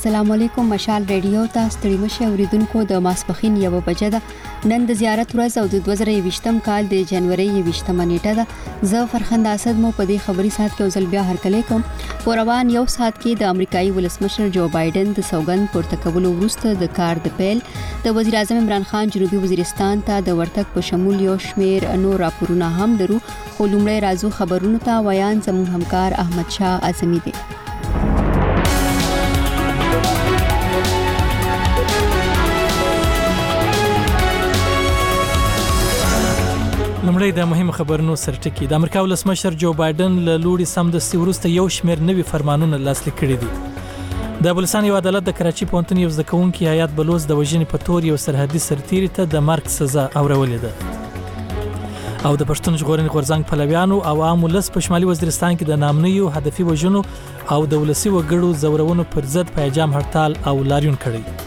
السلام علیکم. مشال ریډیو ته ستړي مشه اوریدونکو د ماسپخین 1 بجه ده. نن د زیارت ورځ او د 2020م کال د جنوري 20مه نیټه ده. زه فرخنده اسد مو په دې خبري سات کې ځل بیا هرکلی کوم. په روان یو سات کې د امریکایي ولسمشر جو بایدن د سوګند پورته کولو وروسته د کار د پیل د وزیر اعظم عمران خان جنوبي وزیرستان ته د ورتګ په شمول یو شمیر نور راپورونه هم لرو. خو لومړی راځو خبرونو ته. ویان زموږ همکار احمد شاه اعظمي دی. لومړی د مهمو خبرونو سرټکی. د امریکا ولسمشر جو بایدن له لوري سمدستي وروسته یو شمېر نوي فرمانونه لاسلیک کړي دي. د بلوچستان یو عدالت د کراچي پوهنتون یو زده کوونکي حیات بلوچ د وژنې په تور یو سرحدي سرتیري ته د مرګ سزا اورولې ده. او د پښتون ژغورنې غورځنګ پلویانو او عام ولس په شمالي وزیرستان کې د نامنیو هدفي وژنو او د ولسي وګړو زورونو پر ضد پیجام هړتال او لاریون کړی.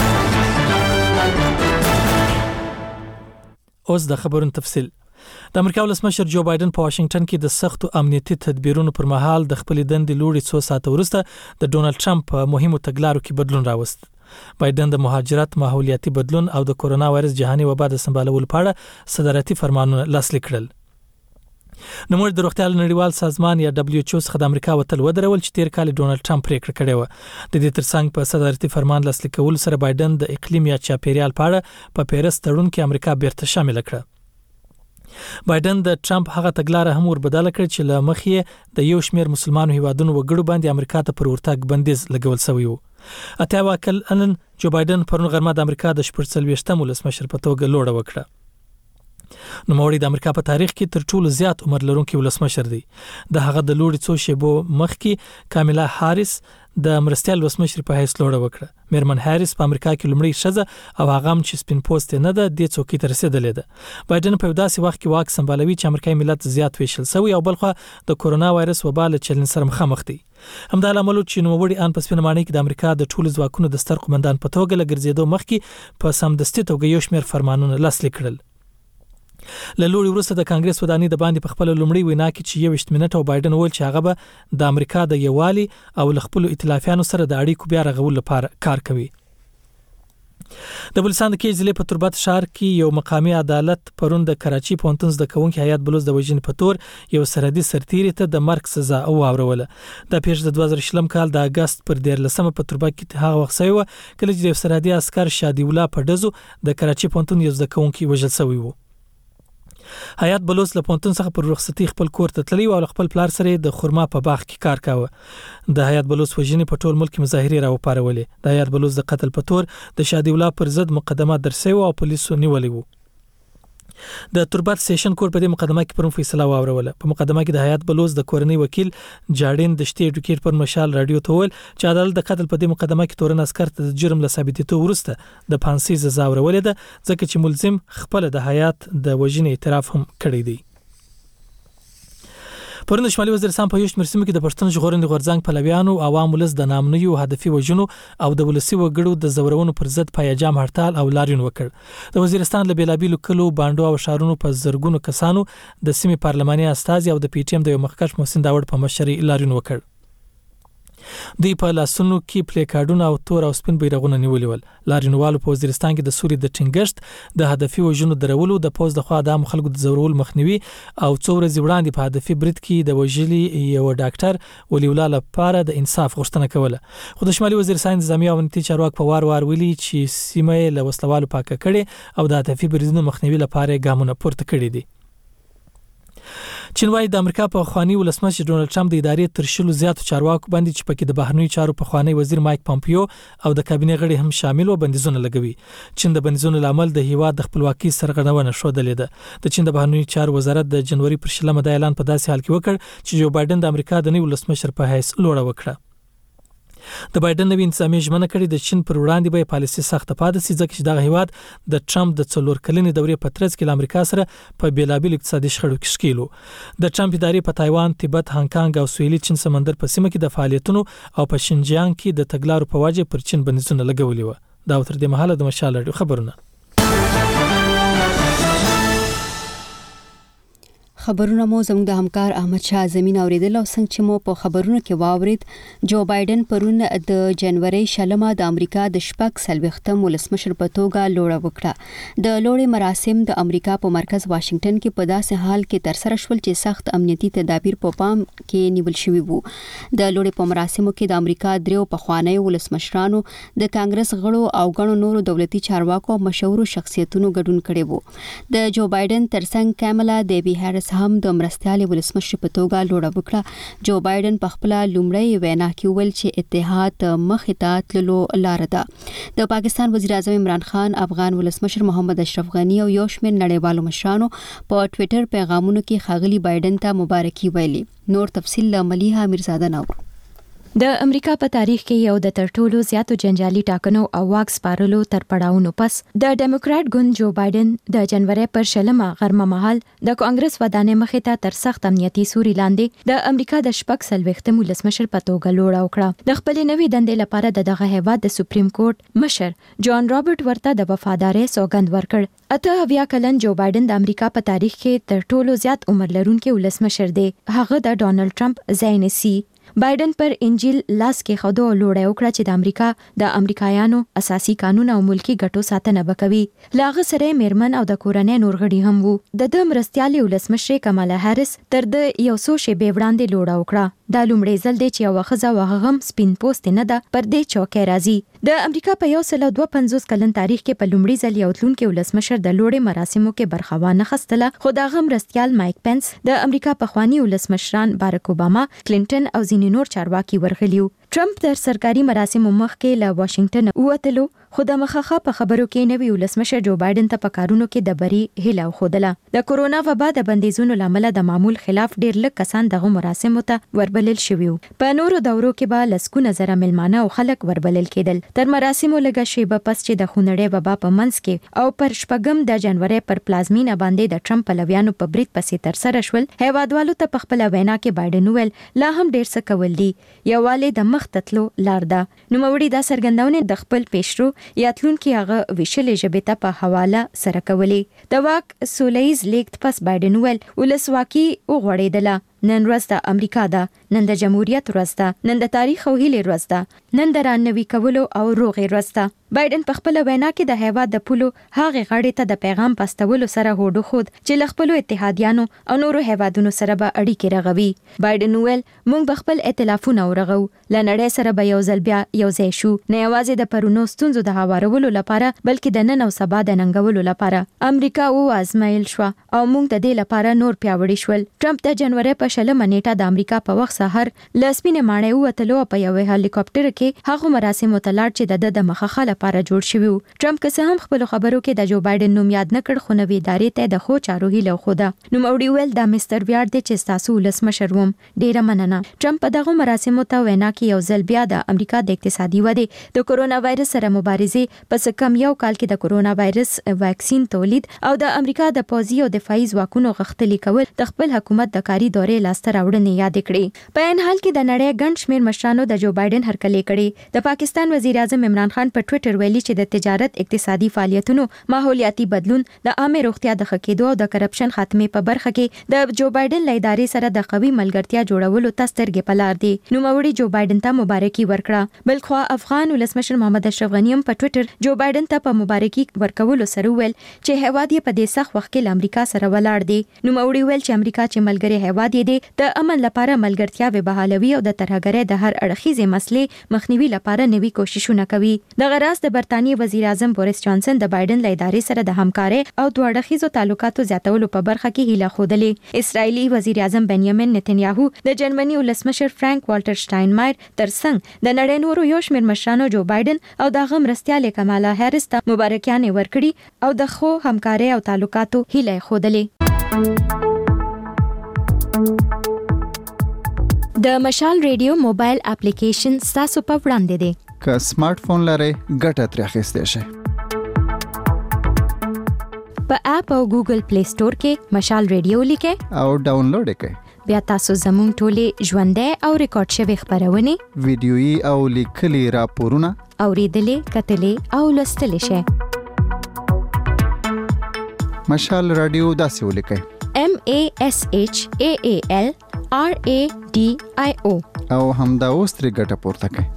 اوس د خبرونو تفصیل. د امریکا ولسمشر جو بایدن په واشنگټن کې د سختو امنیتي تدبیرونو پر مهال د خپل دندې لوري 2 ساعته وروسته د ډونالد ټرمپ په مهمو تګلارو کې بدلون راوست. بایدن د مهاجرت، ماحولیاتي بدلون او د کورونا وایرس جهاني وبا د سمبالولو په اړه صدارتي فرمانونه لاسلیک کړل. نوموړي د روغتیا نړیوال سازمان یا WHO څخه د امریکا وتل ودرول چې تیر کال ډونالد ټرمپ پریکړه کړې و. د دې ترڅنګ په صدارتي فرمان لاسلیک کول سره بایدن د اقلیم یا چاپیریال په اړه په پیرس تړون کې امریکا بیرته شامل کړه. بایدن د ټرمپ هغه تګلارې هم وربدل کړ چې له مخې د یو شمېر مسلمانو هیوادونو وګړو باندې امریکا ته پر ورتګ بندیز لګول شوی و. اته واکل انن جو بایدن پرون غرمه د امریکا د 40م ولسمشر په توګه لوړه وکړه. نوموړي د امریکا په تاریخ کې تر ټولو زیات عمر لرونکي ولسمشر دی. د هغه د لوړي څو شیبو مخکې کاملا هاریس د مرستیال ولسمشر په حیث لوړه وکړه. میرمن هاریس په امریکا کې لومړی ښځه او هغه هم چې سپین پوست نه ده د څوکۍ ته رسیدلې ده. بایدن په داسې وخت کې واک سمبالوي چې امریکایي ملت زیات ویشل شوی او بلخو د کورونا وایرس وبا له چلن سره مخامخ دی. همدا لامل چې نوموړي ان په سپینمانۍ کې د امریکا د ټولو ځواکونو د ستر قومندان په توګه لګرځېدو مخکې په سمدستي توګه یو شمېر فرمانونه لاسلیک کړل. له لوري وروسته د کانګرس ودانۍ د باندې په خپل لومړی وینا کې چې 20 منټه بایدن وویل چې هغه به د امریکا د یووالي او خپل ائتلافیانو سره د اړیکو بیا رغول لپاره کار کوي. د بلوچستان د کې ضلع په تربت شهر کې یو مقامی عدالت پرون د کراچي پوهنتون زده کوونکي حیات بلوچ د وژنې په تور یو سرحدي سرتیري ته د مرګ سزا اوروله. د پیښ د 2020 کال د اگست پر 13 په تربت کې هغه وخت شوی کله چې د سرحدي عسكر شادي الله په دزو د کراچي پوهنتون یو زده کوونکي وژل شوی و. حیات بلوچ له پوهنتون څخه پر رخصتي خپل کور ته تللی او خپل پلار سره د خرما په باغ کې کار کاوه. د حیات بلوچ وژنې په ټول ملک مظاهرې راوپارولې. د حیات بلوچ د قتل په تور د شادي الله پر ضد مقدمه درسي او پولیسو نیولې وو. د تربت سیشن کور په دې مقدمه کې پرون فیصله واوروله. په مقدمه کې د حیات بلوچ د کورنۍ وکیل جاړین دشتي اډوکیټ پر مشال رادیو ته ویل چې عدالت د قتل په دې مقدمه کې تورن عسكر ته د جرم له ثابتېدو وروسته د پانسي سزا ورولې ده ځکه چې ملزم خپل د حیات د وژنې اعتراف هم کړی دی. پرون د شمالي وزیرستان په یو شمېر سیمو کې د پښتون ژغورنې غورځنګ پلویانو او عوام ولس د نامنیو هدفي وژنو او د ولسي وګړو د زورونو پر ضد پیجام هړتال او لاریون وکړ. د وزیرستان له بیلابیلو کلو باندو او شهرونو په زرګونو کسانو د سیمې پارلماني استازي او د پی ټی ایم د یو مخکښ محسن داوړ په مشرۍ لاریون وکړ. دوی په لاسونو کې پلیکارډونه او تور او سپین بیرغونه نیولي ول. لاریونوالو په وزیرستان کې د سوري د ټینګښت د هدفي وژنو درولو د پوز د خوا د خلکو د زورول مخنیوي او څو ورځې وړاندې په هدفي برید کې د وژلي یو ډاکټر ولی الله لپاره د انصاف غوښتنه کوله. خو د شمالي وزیرستان نظامی او امنیتي چارواکي په وار ویلي چې سیمه له وسلوالو پاکه کړي او د هدفي بریدونو مخنیوي لپاره ګامونه پورته کړي دي. چین وايي د امریکا په خواني ولسمشر ډونالد ټرمپ د ادارې تر شلو زیاتو چارواکو باندې چې پکې د بهرنیو چارو په خواني وزیر مایک پامپیو او د کابینې غړي هم شامل و بندیزونه لګوي. چین د بندیزونو لامل د هیواد د خپلواکۍ سرغړونه شودلې ده. د چین د بهرنیو چارو وزارت د جنوري پر 20 د اعلان په داسې حال کې وکړ چې جو بایدن د امریکا د نوي ولسمشر په حیث لوړه وکړه. د بایدن نوی انتظامی ژمنه کړې د چین پر وړاندې به پالیسي سخت پاتې شي ځکه چې دغه هیواد د ټرمپ د 4 کلنې دورې په ترڅ کې له امریکا سره په بیلابل اقتصادي شخړو کې ښکیلو. د ټرمپ ادارې په تایوان، تبت، هانګ کانګ او سویلي چین سمندر په سیمه کې د فعالیتونو او په شینجیانګ کې د تګلارو په وجه پر چین بندیزونه لګولي و. دا تر دې مهاله د مشال رادیو خبرونه. خبرونه مو زموږ د همکار احمد شاه زمين اوریدل او څنګه چې مو په خبرونو کې واورید جو بایدن پرون د جنوري شلمه د امریکا د شپږ سلوختم ولسمشر په توګه لوړه وکړه د لوړې مراسم د امریکا په مرکز واشنگټن کې په داسې حال کې تر سره شول چې سخت امنیتي تدابیر په پام کې نیول شوی وو د لوړې په مراسمو کې د امریکا دریو پخوانی ولسمشرانو د کانګرس غړو او غړو نورو دولتي چارواکو مشهور شخصیتونو ګډون کړي وو د جو بایدن ترڅنګ کاملا دیوی هریس هم د مرستيالي ولسمشر په توګه لوړه وکړه جو بایدن په خپل لومړی وینا کې ویل چې اتحاد مخې ته تللو لار ده د پاکستان وزیر اعظم عمران خان افغان ولسمشر محمد اشرف غنی او یو شمېر نړیوالو مشرانو په ټوئیټر پیغامونو کې ښاغلي بایدن ته مبارکي ویلي نور تفصیل له ملیحه میرزاده نو د امریکا په تاریخ کې یو د تر ټولو زیاتو جنجالي ټاکنو او واک سپارلو تر پړاوونو پس د ډیموکرات ګوند جو بایدن د جنوري پر شلمه غرمه مهال د کانګرس ودانې مخې ته تر سخت امنیتي سوري لاندې د امریکا د شپږ سلوختم ولسمشر په توګه لوړه وکړه د خپل نوې دندې لپاره دغه هیواد د سپریم کورټ مشر جان رابرټ ورته د وفادارۍ سوګند ورکړ اته بیا کلن جو بایدن د امریکا په تاریخ کې تر ټولو زیات عمر لرونکي ولسمشر دی هغه د ډونالد ټرمپ ځای بایدن پر انجیل لاس کې خودو لوړه وکړه چې د امریکا د امریکایانو اساسي قانون او ملکی ګټو ساتنه وکوي لاغه سره میرمن او د کورنۍ نور غړي هم وو د مرستيالي ولسمشر کمالا هریس تر د یو څو شیبې وړاندې لوړه وکړه دا لومړی ځل دی چې یو خزه وغم سپین پوسټ نه ده پر دې چوکۍ راځي د امریکا په 152 کلن تاریخ کې په لومړي ځل یو تلونکي ولسمشر د لوړې مراسمو کې برخه وانه خستله خو دا غم مرستيال مایک پنس د امریکا پخوانی ولسمشران بارک اوباما کلینټن او ځینې نور چارواکي ورغلیو ټرمپ تر سرکاري مراسمو مخکې له واشنگټن ووتلو خو د مخخه په خبرو کې نوی ولسمشر جو بایدن ته په کارونو کې د بری هیله خوده د کورونا وبا د بندیزونو لامل د معمول خلاف ډیر لږ کسان دغه مراسمو ته وربلل شوی په نورو دورو کې به لسکونه زره ملمانه او خلک وربلل کېدل تر مراسمو لږه شیبه پس چې د خونړې وبا په منځ کې او پر شپږم د جنوري پر پلازمینه باندې د ټرمپ پلویانو په بریټ پسې تر سره شول هیوادوالو ته په خپل وینا کې بایدن ویل لا هم ډیر څه کول دي یواله د مخ تتلو لار ده نو موري دا سرګندونه د خپل پیشرو یاتلونکو هغه ویشلې ژبه ته په حواله سره کولې د واک سولیز لیکت پس بایدن ویل ولسواکي وغوړېدله نن ورځ د امریکا ده نن د جمهوریت ورځ ده نن د تاریخ او هیلې ورځ ده نن د رانوي کولو او روغې ورځ ده بایدن په خپل وینا کې د هیواد د پولو هغه غړي ته د پیغام پستولو سره هوډو خود چې لخپل اتحادیانو او نورو هیوادونو سره به اړیکې رغوي بایدن ویل موږ به خپل ائتلافونه ورغو لنړې سره به یو ځل بیا یو ځای شو نه یوازې د پرونو ستونزو د هوارولو لپاره بلکې د نن او سبا د ننګولو لپاره امریکا او ازمایل شو او موږ د دې لپاره نور پیاوړي شول ټرمپ د جنوري په شلمه نیټه د امریکا په وخت سحر لسپینه ماڼۍ وتلو په یو هلیکاپټر کې هغه مراسم متلاړ چې د مخخه لپاره جوړ شوی ټرمپ که څه هم خپل خبرو کې د جو بایدن نوم یاد نکړ خو نوې ادارې ته د خو چارو هیله خوده نو موړي ویل دا مستر ویار د چې تاسو ولسمشر ووم ډیره مننه ټرمپ په دغه مراسمو ته وینا کې یو ځل بیا د امریکا د اقتصادي ودې د کورونا وایرس سره مبارزه پس کم یو کال کې د کورونا وایرس واکسین تولید او د امریکا د پوځي او دفاعي ځواکونو غښتلي کول د خپل حکومت د کاری دورې لاسته راوړنې یاد کړې په ان حال کې د نړۍ ګڼ شمېر مشرانو د جو بایدن هرکلی کړي د پاکستان وزیر اعظم عمران خان په ټوئیټر ویلي چې د تجارت اقتصادي فعالیتونو ماحولیاتي بدلون د عامه روغتیا د ښه کېدو او د کرپشن خاتمه په برخه کې د جو بایدن له ادارې سره د قوي ملګرتیا جوړولو ته سترګې په لار دي نو موړي جو بایدن ته مبارکي ورکړه بلخو افغان ولسمشر محمد اشرف غنی هم په ټوئیټر جو بایدن ته په مبارکي ورکولو سره ویل چې هیواد یې په دې سخت وخت کې امریکا سره ولاړ دی نو موړي ویل چې امریکا چې ملګری هیواد دی د امن لپاره ملګرتیا به بحالوي او د ترهګرۍ د هر اړخیزې مسلې مخنیوي لپاره نوي کوششونه کوي د غراس د برتانیې وزیر اعظم بوریس جانسن د بایدن له ادارې سره د همکارۍ او دوه اړخیزو تعلقاتو زیاتولو په برخه کې هیله خوده اسرایلی وزیر اعظم بنیامین نتنیاهو د جرمني ولسمشر فرانک والټر شټاینمایر ترڅنګ د نړۍ نورو یو شمېر مشرانو جو بایدن او دغه مرستيال کمالا هریس ته مبارکیانې ورکړي او د خو همکارۍ او تعلقاتو هیله خوده د مشال ریډیو موبایل اپلیکیشن تاسو په وړاندې دی که سمارټ فون لرئ ګټه ترې اخیستی شئ په اپ او ګوګل پلی سٹور کې مشال ریډیو لیکئ او ډاونلوډ کړئ بیا تاسو زموږ ټولې ژوندۍ او ریکارډ شوي خبرونه ویډیويي او لیکلي راپورونه اوریدلې کتلې او لوستلې شئ مشال رادیو داسې ولیکئ ASHAALRADIO او همدا اوس ترې ګټه پورته کړئ.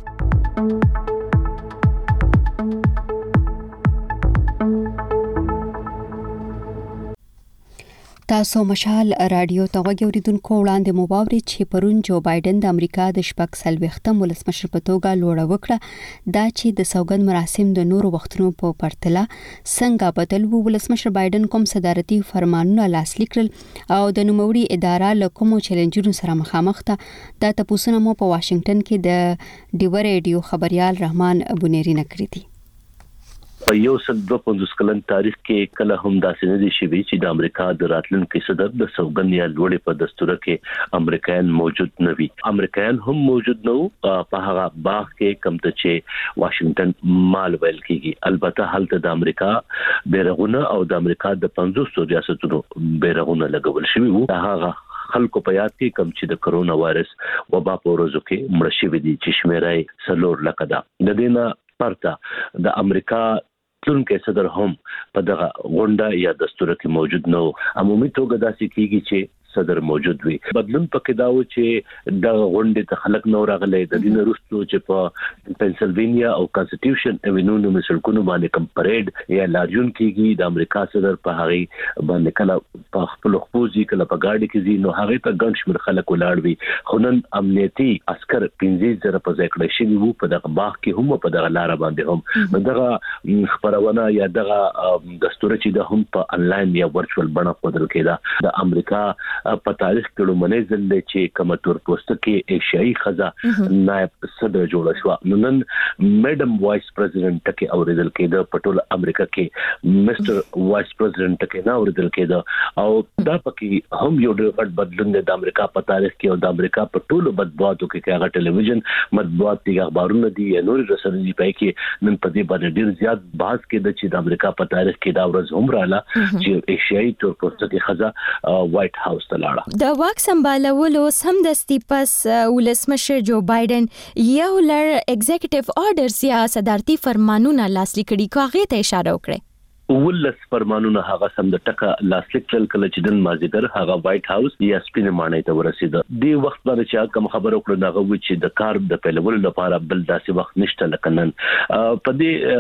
تاسو مشال رادیو ته غوړیدونکو وړاندې مو باوري چې پرون جو بایدن د امریکا د شپږ څلوېښتم ولسمشر په توګه لوړه وکړه دا چې د سوګند مراسم د نورو وختونو په پرتله څنګه بدل وو. ولسمشر بایدن کوم صدارتي فرمانونه لاسلیک کړل او د نوموړي اداره له کومو چیلنجونو سره مخامخ ده دا تاسو مو په واشنگټن کې د ډیو ریډیو خبريال رحمان ابونيري نکړی دي. په یو سل 250 کلن تاریخ کې کله هم داسې نه دي شوي چې د امریکا د راتلونکي صدر د سوګند یا لوړې په دستور کې امریکایان موجود نه وي. امریکایان هم موجود نه په هغه باغ کې کوم ته چې واشنگټن مال ویل کیږي. البته هلته د امریکا بیرغونه او د امریکا د 500 ریاستونو بیرغونه لګول شوي وو. هغه خلکو په یاد کې کم چې د کرونا وایرس وبا په ورځو کې مړ شوي دي چې شمیرای 3 لک ده. د دینه پرته د امریکا تلونکي صدر هم په دغه غونډه یا دستور کې موجود نه وو. عمومي توګه داسې کیږي چې صدر موجود وي. بدلون پکې دا و چې د غونډې ته خلک نو راغلي د دین وروسته چې په پنسلوانیا او کانسټیټیوشن ایونیو مسلکونو باندې کم پریډ یا لاریون کېږي. د امریکا صدر په هغه باندې کله په خپل خپوزي کله په گاډي کې زی نو هغه ته ګڼ شمېر خلک ولاړ وي. خنن امنیتي عسكر 15,000 په ځای کړی شي وو په دغه باغ کې هم په دغه لار باندې هم دغه خبرونه یا دغه دستور چې د هم په انلاین یا ورچوال بڼه خپل کېده. د امریکا په تاریخ کې لومړی ځل دی چې کومه تور پوسټ کې ایشیایي خزه نائب صدر جوړ شو. نن میډم وایس پریزیډنټ کې اوریدل کېده په ټول امریکا کې مستر وایس پریزیډنټ کې نه اوریدل کېده او دا پکې هم یو ډېر غټ بدلون دی د امریکا په تاریخ کې او د امریکا په ټولو مطبوعاتو کې هغه ټلویزیون مطبوعات دي اخبارونه دي یا نور رسنۍ په کې نن په دې باندې ډېر زیات بحث کېده چې د امریکا په تاریخ کې دا ورځ هم رااله چې ایشیایي تور پوسټ کې خزه وایټ هاوس د واک سمبالولو سمدستي پس ولسمشر جو بایدن یو لړ ایگزیکټیو آرډرز یا صدارتي فرمانونه لاسلیک کړي کاغه ته اشاره وکړه. ولس فرمانونه هغه سم د ټکه لاسلیک کړل کله چې دن مازیګر هغه وایټ هاوس یا سپینه مانای ته ورسېده. دی وخت باندې چې کوم خبر وکړه هغه و چې د کار د پیلولو لپاره بل داسې وخت نشته لکنن په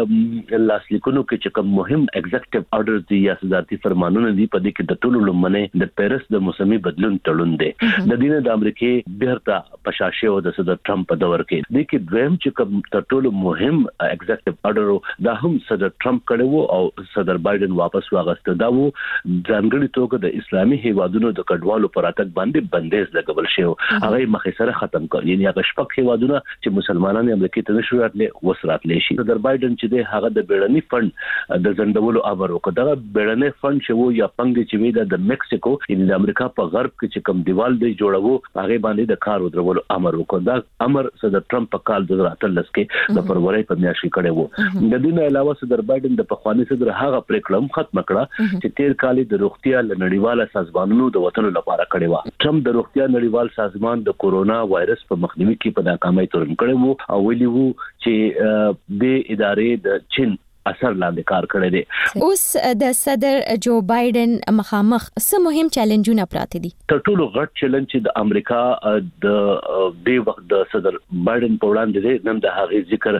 دې لاسلیکونو کې چې کوم مهم ایگزیکټیو آرډرز دي یا صدارتي فرمانونه دي په دې کې د ټولو لمنه د پیرس د موسمي بدلون تړون دی. د دینه د امریکای بیرته پشاشه او د صدر ټرمپ په دور کې د کې دویم چې کوم تر ټولو مهم ایگزیکټیو آرډر دا هم صدر ټرمپ کړو او صدر بایدن واپس واغسته. دا وو ځانګړي توګه د اسلامي هیوادونو د کډوالو پر اتک باندې بندیز لګول شو. هغه مخې سره ختم کړ. یعنی هغه شپږ هیوادونه چې مسلمانان امریکا ته نشو راتلي وسراتلی شي. صدر بایدن چې د هغه د بیړني فند د زندولو امر وکړ. دا بیړني فند چې وو یا پنګ چې وی د میکسیکو یعنی د امریکا په غرب کې چې کوم دیوال دی جوړو هغه باندې د کار ودرولو امر وکړ. دا امر صدر ټرمپ په کال 2013 کې د فروری په میاشت کې کړی وو. د دې علاوه صدر بایدن د پخوانی صدر هغه پریکړه ختم کړه چې تیر کال د روغتیا نړیواله سازمانونو د وطن لپاره کړی و. ټرمپ د روغتیا نړیوال سازمان د کورونا وایرس په مخنیوي کې په ناکامۍ تورن کړی وو او ویلی وو چې د ادارې د چین اثر لاندې کار کړی دی. اوس د صدر جو بایدن مخامخ څه مهم چیلنجونه پراته دي؟ تر ټولو غټ چیلنج چې د امریکا د وخت د صدر بایدن په وړاندې دی نن د هغه ذکر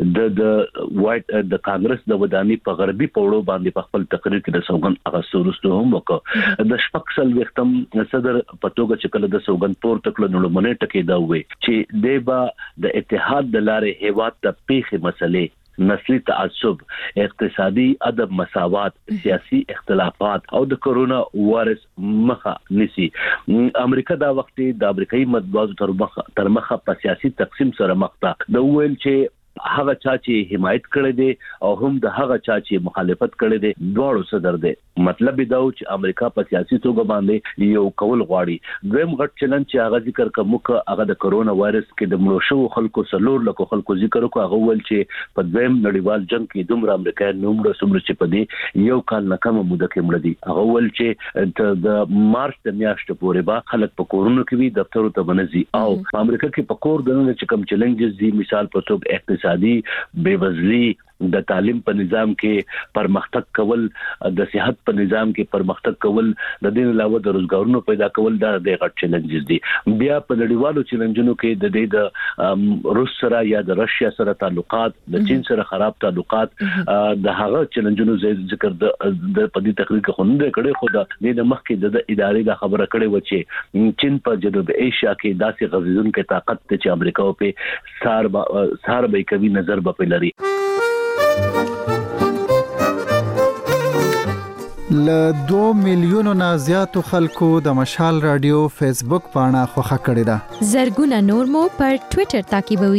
د وایټ د کانګرس د ودانۍ په غربي پوړو باندې په خپل تقریر کې د سوګند هغه سورستو هم وکړ. د شپږ وختم صدر په توګه چې کله د سوګند پور تکل نړمنې ټکی دا وي چې دیبا د اتحاد د لارې هیواد ته پیښې مسلې نسلی تعصب اقتصادي عدم مساوات سیاسي اختلافات او د کرونا وایرس مخه نسی. امریکا دا وخت د امریکایي مطبوعاتو تر مخه په سیاسي تقسیم سره مخ ته د ویل چې هغه چا چې حمایت کړی دی او هم د هغه چا چې مخالفت کړی دی دواړو صدر دی. مطلب دا و چې امریکا په سیاسي توګه باندې یو کول غواړي. دویم غټ چلن چې هغه ذکر کومه هغه د کرونا وایرس کې د مړو شو خلکو 3 لک خلکو ذکر کو هغه ول چې په دویم نړیوال جنگ کې دومره امریکایان نومره سمره چې په دې یو کال نه کم موده کې مړ دي. هغه ول چې د مارچ د میاشتې پورې به خلک په کورونو کې وي دفتر ته بنځي او په امریکا کې په کور دنه چې کم چیلنجز دي مثال په توګه اقتصادي بېوزلي د تعلیم په نظام کې پرمختګ کول، د صحت په نظام کې پرمختګ کول، د دې علاوه د روزګارونو پیدا کول دا د غټ چیلنجز دي. بیا په نړیوالو چیلنجونو کې د دې د روس سره یا د رشیا سره تعلقات، د چین سره خراب تعلقات، د هغه چیلنجونو ذکر د پدې تقریر کې خوند کړي. خو د دې مخکې د ادارې د خبره کړي و چې چین په جنوب ایشیا کې داسې غزیدونکو طاقت ته چې امریکا په سار به کوي نظر به لري. ل 2 میلیونو نه زیاتو خلکو د مشال رادیو فیسبوک پاڼه خوښه کړې ده. زرګونه نور مو پر ټوئیټر تعقیبوي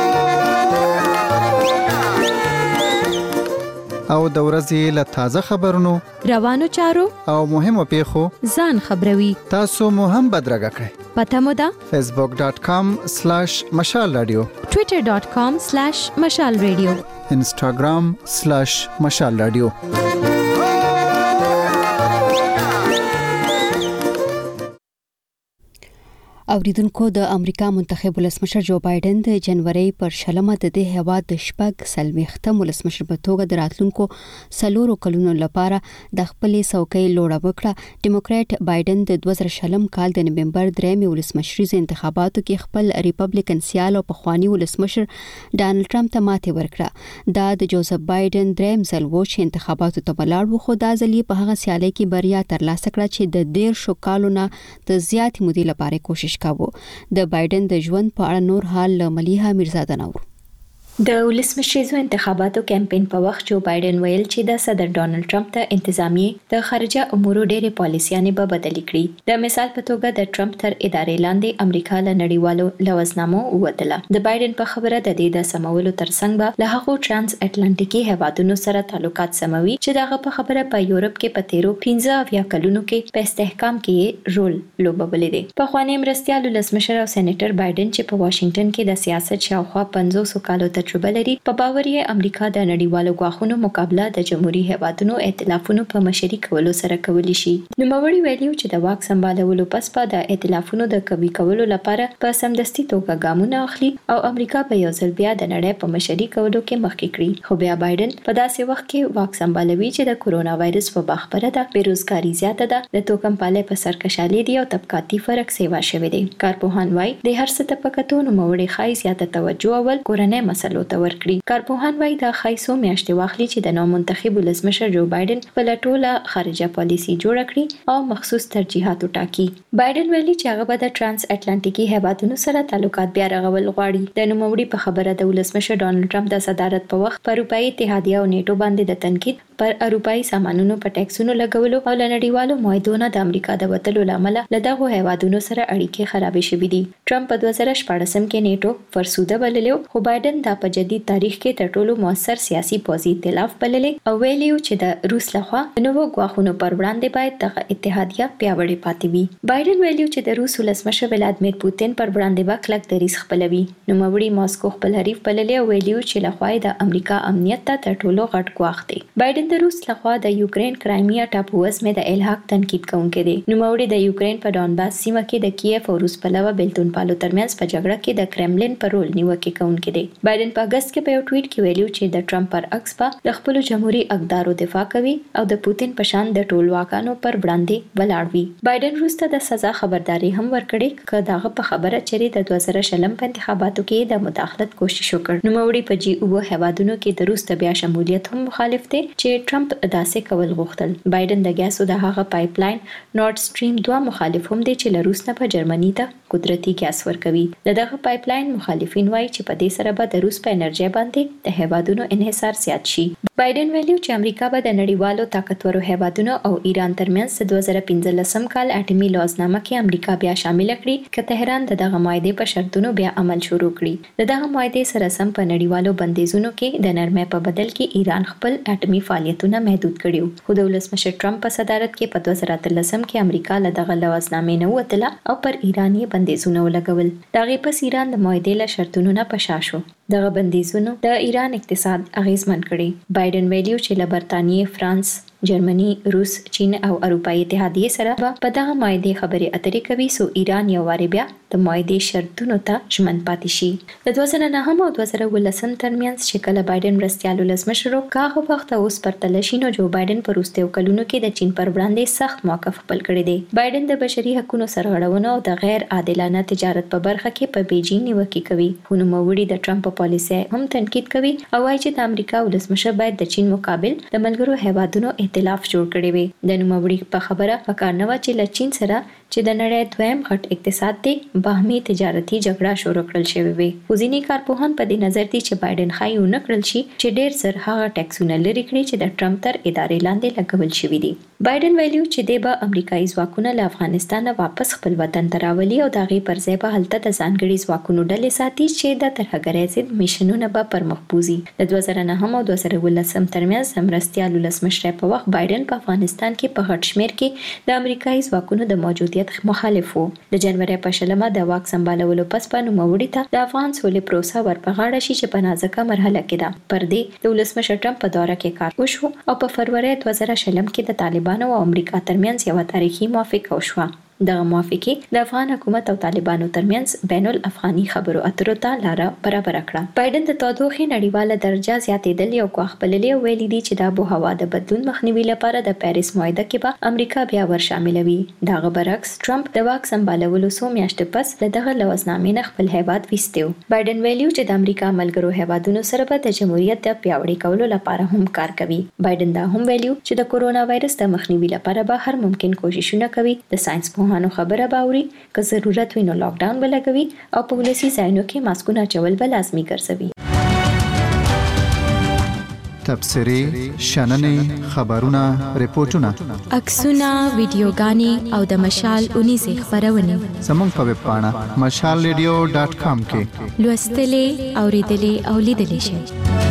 او د ورځې له تازه خبرونو، روانو چارو او مهمو پیښو ځان خبروي. تاسو مو هم بدرګه کړئ. پته مو ده facebook.com/مشال رادیو، twitter.com/مشال رادیو، instagram/مشال رادیو. اوریدونکو، د امریکا منتخب ولسمشر جو بایدن د جنوري پر شلمه د دې هیواد د شپږ سلويختم ولسمشر په توګه د راتلونکو 4 کلونو لپاره د خپلې څوکۍ لوړه وکړه. ډیموکرات بایدن د 2000 کال د نومبر 3 ولسمشریز انتخاباتو کې خپل ریپبلیکن سیال او پخوانی ولسمشر ډانلډ ټرمپ ته ماتې ورکړه. دا د جوزف بایدن دریم ځل و چې انتخاباتو ته ولاړ و، خو دا ځل په هغه سیالۍ کې بریا ترلاسه کړه چې د 13 کالونو د زیات مودې لپاره کوشش کاوه. د بایدن د ژوند په اړه نور حال له ملیحه میرزاده نور. د ولسمشریزو انتخاباتو کمپاین په وخت جو بایدن ویل چې د صدر ډانلډ ټرمپ ته انتظامیه د خارجه امورو ډېرې پالیسیانې به بدلې کړي. د مثال په توګه د ټرمپ تر ادارې لاندې امریکا له نړیوالو لوزنامو ووتله. د بایدن په خبره د دې د سمولو ترڅنګ به له هغو ترانس اټلانټیکي هیوادونو سره تعلقات سموي چې دغه په خبره په یورپ کې په 15 کلونو کې په استحکام کې رول لوبولې دي. په خواني مرستيال ولسمشر او سېنیټر بایدن چې په واشنگټن کې د سیاست شاوخوا 500 کالو تجربه لري، په باور یې امریکا د نړیوالو غواخونو مقابله د جمهوریت هیوادونو ائتلافونو په مشري کولو سره کولی شي. نوموړي ویلي چې د واک سمبالولو پس په د ائتلافونو د قوي کولو لپاره په سمدستي توګه ګامونه اخلي او امریکا په یو ځل بیا د نړۍ په مشري کولو کې مخکې کړي. خو بیا بایدن په داسې وخت کې واک سمبالوي چې د کورونا وایرس وبا خبره ده، بیروزګاری زیاته ده، د توکمپالۍ په سرکشالي دی او طبقاتي فرق سیوا شوی دی. کارپوهان وایي د هر څه تپکتو نوموړي خای زیاته توجه اول کورنۍ مسلو ته ورکړي. کارپوهان وایي د خایسو میاشتې واخلي چې د نو منتخب ولسمشر جو بایدن خپل ټوله خارجه پالیسی جوړ کړي او مخصوص ترجیحات وټاکي. بایدن ویلي چې هغه به د ترانس اټلانټیکي هیوادونو سره تعلقات بیا رغول غواړي. د نوموړي په خبره د ولسمشر ډانلډ ټرمپ د صدارت په وخت پر اروپאי اتحادیه او نیټو باندې د تنقید پر اروپאי سامانونو په ټیکسونو لګولو او لنډیوالو معاهدونو د امریکا د وټلو لامل له دغه هیوادونو سره اړیکې خرابې شوې دي. ټرمپ په 2014 کې نیټو فرسوده بللو، خو بایدن دا په جدید تاریخ کې تر ټولو موثر سیاسي پوځي ائتلاف بللې او ویلي چې د روس لخوا نوو غواخونو پر وړاندې باید دغه اتحادیه پیاوړې پاتې وي. بایدن ویلي چې د روس ولسمشر ولادیمیر پوتین پر وړاندې به کلک دریځ خپلوي. نوموړي ماسکو خپل حریف بللې او ویلي چې لخوا د امریکا امنیت ته تر ټولو غټ ګواښ دی. بایدن د روس لخوا د یوکرين کرایمیا ټاپو وزمه د الحاق تنقید کوونکی دی. نوموړي د یوکرين په ډانباس سیمه کې د کیف او روس پلوه بیلتون پالو ترمنځ په جګړه کې د کرملین پر رول نیوکه کوونکی دی. بایدن په اگست کې په یو ټویټ کې ویلي چې د ټرمپ پر عکس په د خپل جمهوریت اقدارو دفاع کوي او د پوتین په شان د ټولواکانو پر وړاندې ولاړ وي. بایدن روسته د سزا خبرداري هم ورکړي چې دغه په خبره چری د 2020 په انتخاباتو کې د مداخلت کوشش وکړ. نوموړي په جی او هیوادونو کې د روس د بیا شمولیت هم مخالف دی چې ټرمپ داسې کول غوښتل. بایدن د ګیسو د هغه پایپلاین نورد سټریم 2 مخالف هم دی چې له روس نه په جرمني ته قدرتي ګیس ورکوي. دغه پایپلاین مخالفین وایي چې په دې سره به د روس په انرژي باندې د هیوادونو انحصار زیات شي. بایدن ویلي چې امریکا به د نړیوالو طاقتورو هیوادونو او ایران ترمنځ د 2015 کال اټومي لوزنامه کې امریکا بیا شامل کړي چې تهران دغه معاهده په شرطونو بیا عمل شروع کړي. دغه معاهده سره سم په نړیوالو بندیزونو کې د نرمۍ په بدل کې ایران خپل اټومي فعالیتونه محدود کړي. خو د ولسمشر ټرمپ په صدارت کې په 2013 کې امریکا له دغه لوزنامې نه وتله او پر ایران یې بندیزونه ولګول. دغه پس ایران د معاهده له شرطونو نه پشا شو. دغه بندیزونو د ایران اقتصاد اغیزمن کړي. بایدن ویلي چې له برتانیې، فرانس، جرمني، روس، چین او اروپאי اتحادیه سره په دغه معاهده خبرې اترې کوي سو ایران یو واری بیا د معاهده شرطونو ته ژمن پاتې شي. د 2009 او 2019 ترمنځ چې کله بایدن مرستیال ولسمشر کاغه وخت اوس پرتله شي نو جو بایدن پر وروستیو کلونو کې د چین پر وړاندې سخت موقف خپل کړی دی. بایدن د بشري حقوقو سرغړونو او د غیر عادلانه تجارت په برخه کې په بیجینګ نیوکه کوي. خو نوموړي د ټرمپ په پالیسۍ هم تنقید کوي او وايي چې د امریکا ولسمشر باید د چین مقابل د ملګرو هیوادونو ائتلاف جوړ کړي وي. د نوموړي په خبره پکار نه و چې له چین سره چې د نړۍ دویم غټ اقتصاد دی باهمي تجارتي جګړه شروع کړل شوې وي. وزینی کارپوهان په دې نظر دي چې بایدن خایي ونه کړل شي چې ډېر زر هغه ټیکسونه لري کړي چې د ټرمپ تر ادارې لاندې لګول شوي دي. بایدن ویلو چې د به امریکایي ځواکونه له افغانستان واپس خپل وطن ته راولي او د غي پر ځای به هلته د ځانګړي ځواکونو ډلې ساتي چې د ترهګرۍ ضد میشنونه به پرمخ بوزي. د 2009 او 2019 ترمنځ مرستیال ولسمشر په وخت بایدن په افغانستان کې په غټ شمیر کې د امریکایي ځواکونو د موجودیت مخالف وو. د جنوري په شلمه د واک سمبالولو پس په نوموړي ته د افغان سولې پروسه ورپغاړه شي چې په نازکه مرحله کې ده. پر دې د ولسمشر ټرمپ په دوره کې کار وشو او په فروری 2020 کې د طالبانو او امریکا ترمنځ یو تاریخي موافقه وشوه. دغه موافقه د افغان حکومت او طالبانو ترمنځ بین الافغاني خبرو اترو ته لار برابر کړه. بایدن د تودوخې نړیواله درجه زیاتېدل یو کو خپللې ویلي دي چې د آب و هوا د بدلون مخنیوي لپاره د پاریس معاهده کې به امریکا بیا ور شاملوي. دغه برعکس ټرمپ د واک سمبالولو څو میاشتې پس له دغه لوزنامې نه خپل هیواد ویستو. بایدن ویلي چې د امریکا ملګرو هیوادونو سره به د جمهوریت د پیاوړي کولو لپاره هم کار کوي. بایدن دا هم ویلي چې د کورونا وایرس د مخنیوي لپاره به هر ممکن کوششونه کوي. د ساينس پوهانو خبره باوري که ضرورت وي نو لاک ډاون ولګوي او په ولسی ځایونو کې ماسکونه چول به لازمي ګرځوي. تبصري شننې خبرونه ریپورتونه عکسونه ویډیوګانې او د مشال 19 خبرونه زموږ په ویب پاڼه mashalradio.com کې لوستلې اوریدلې او لیدلې شئ.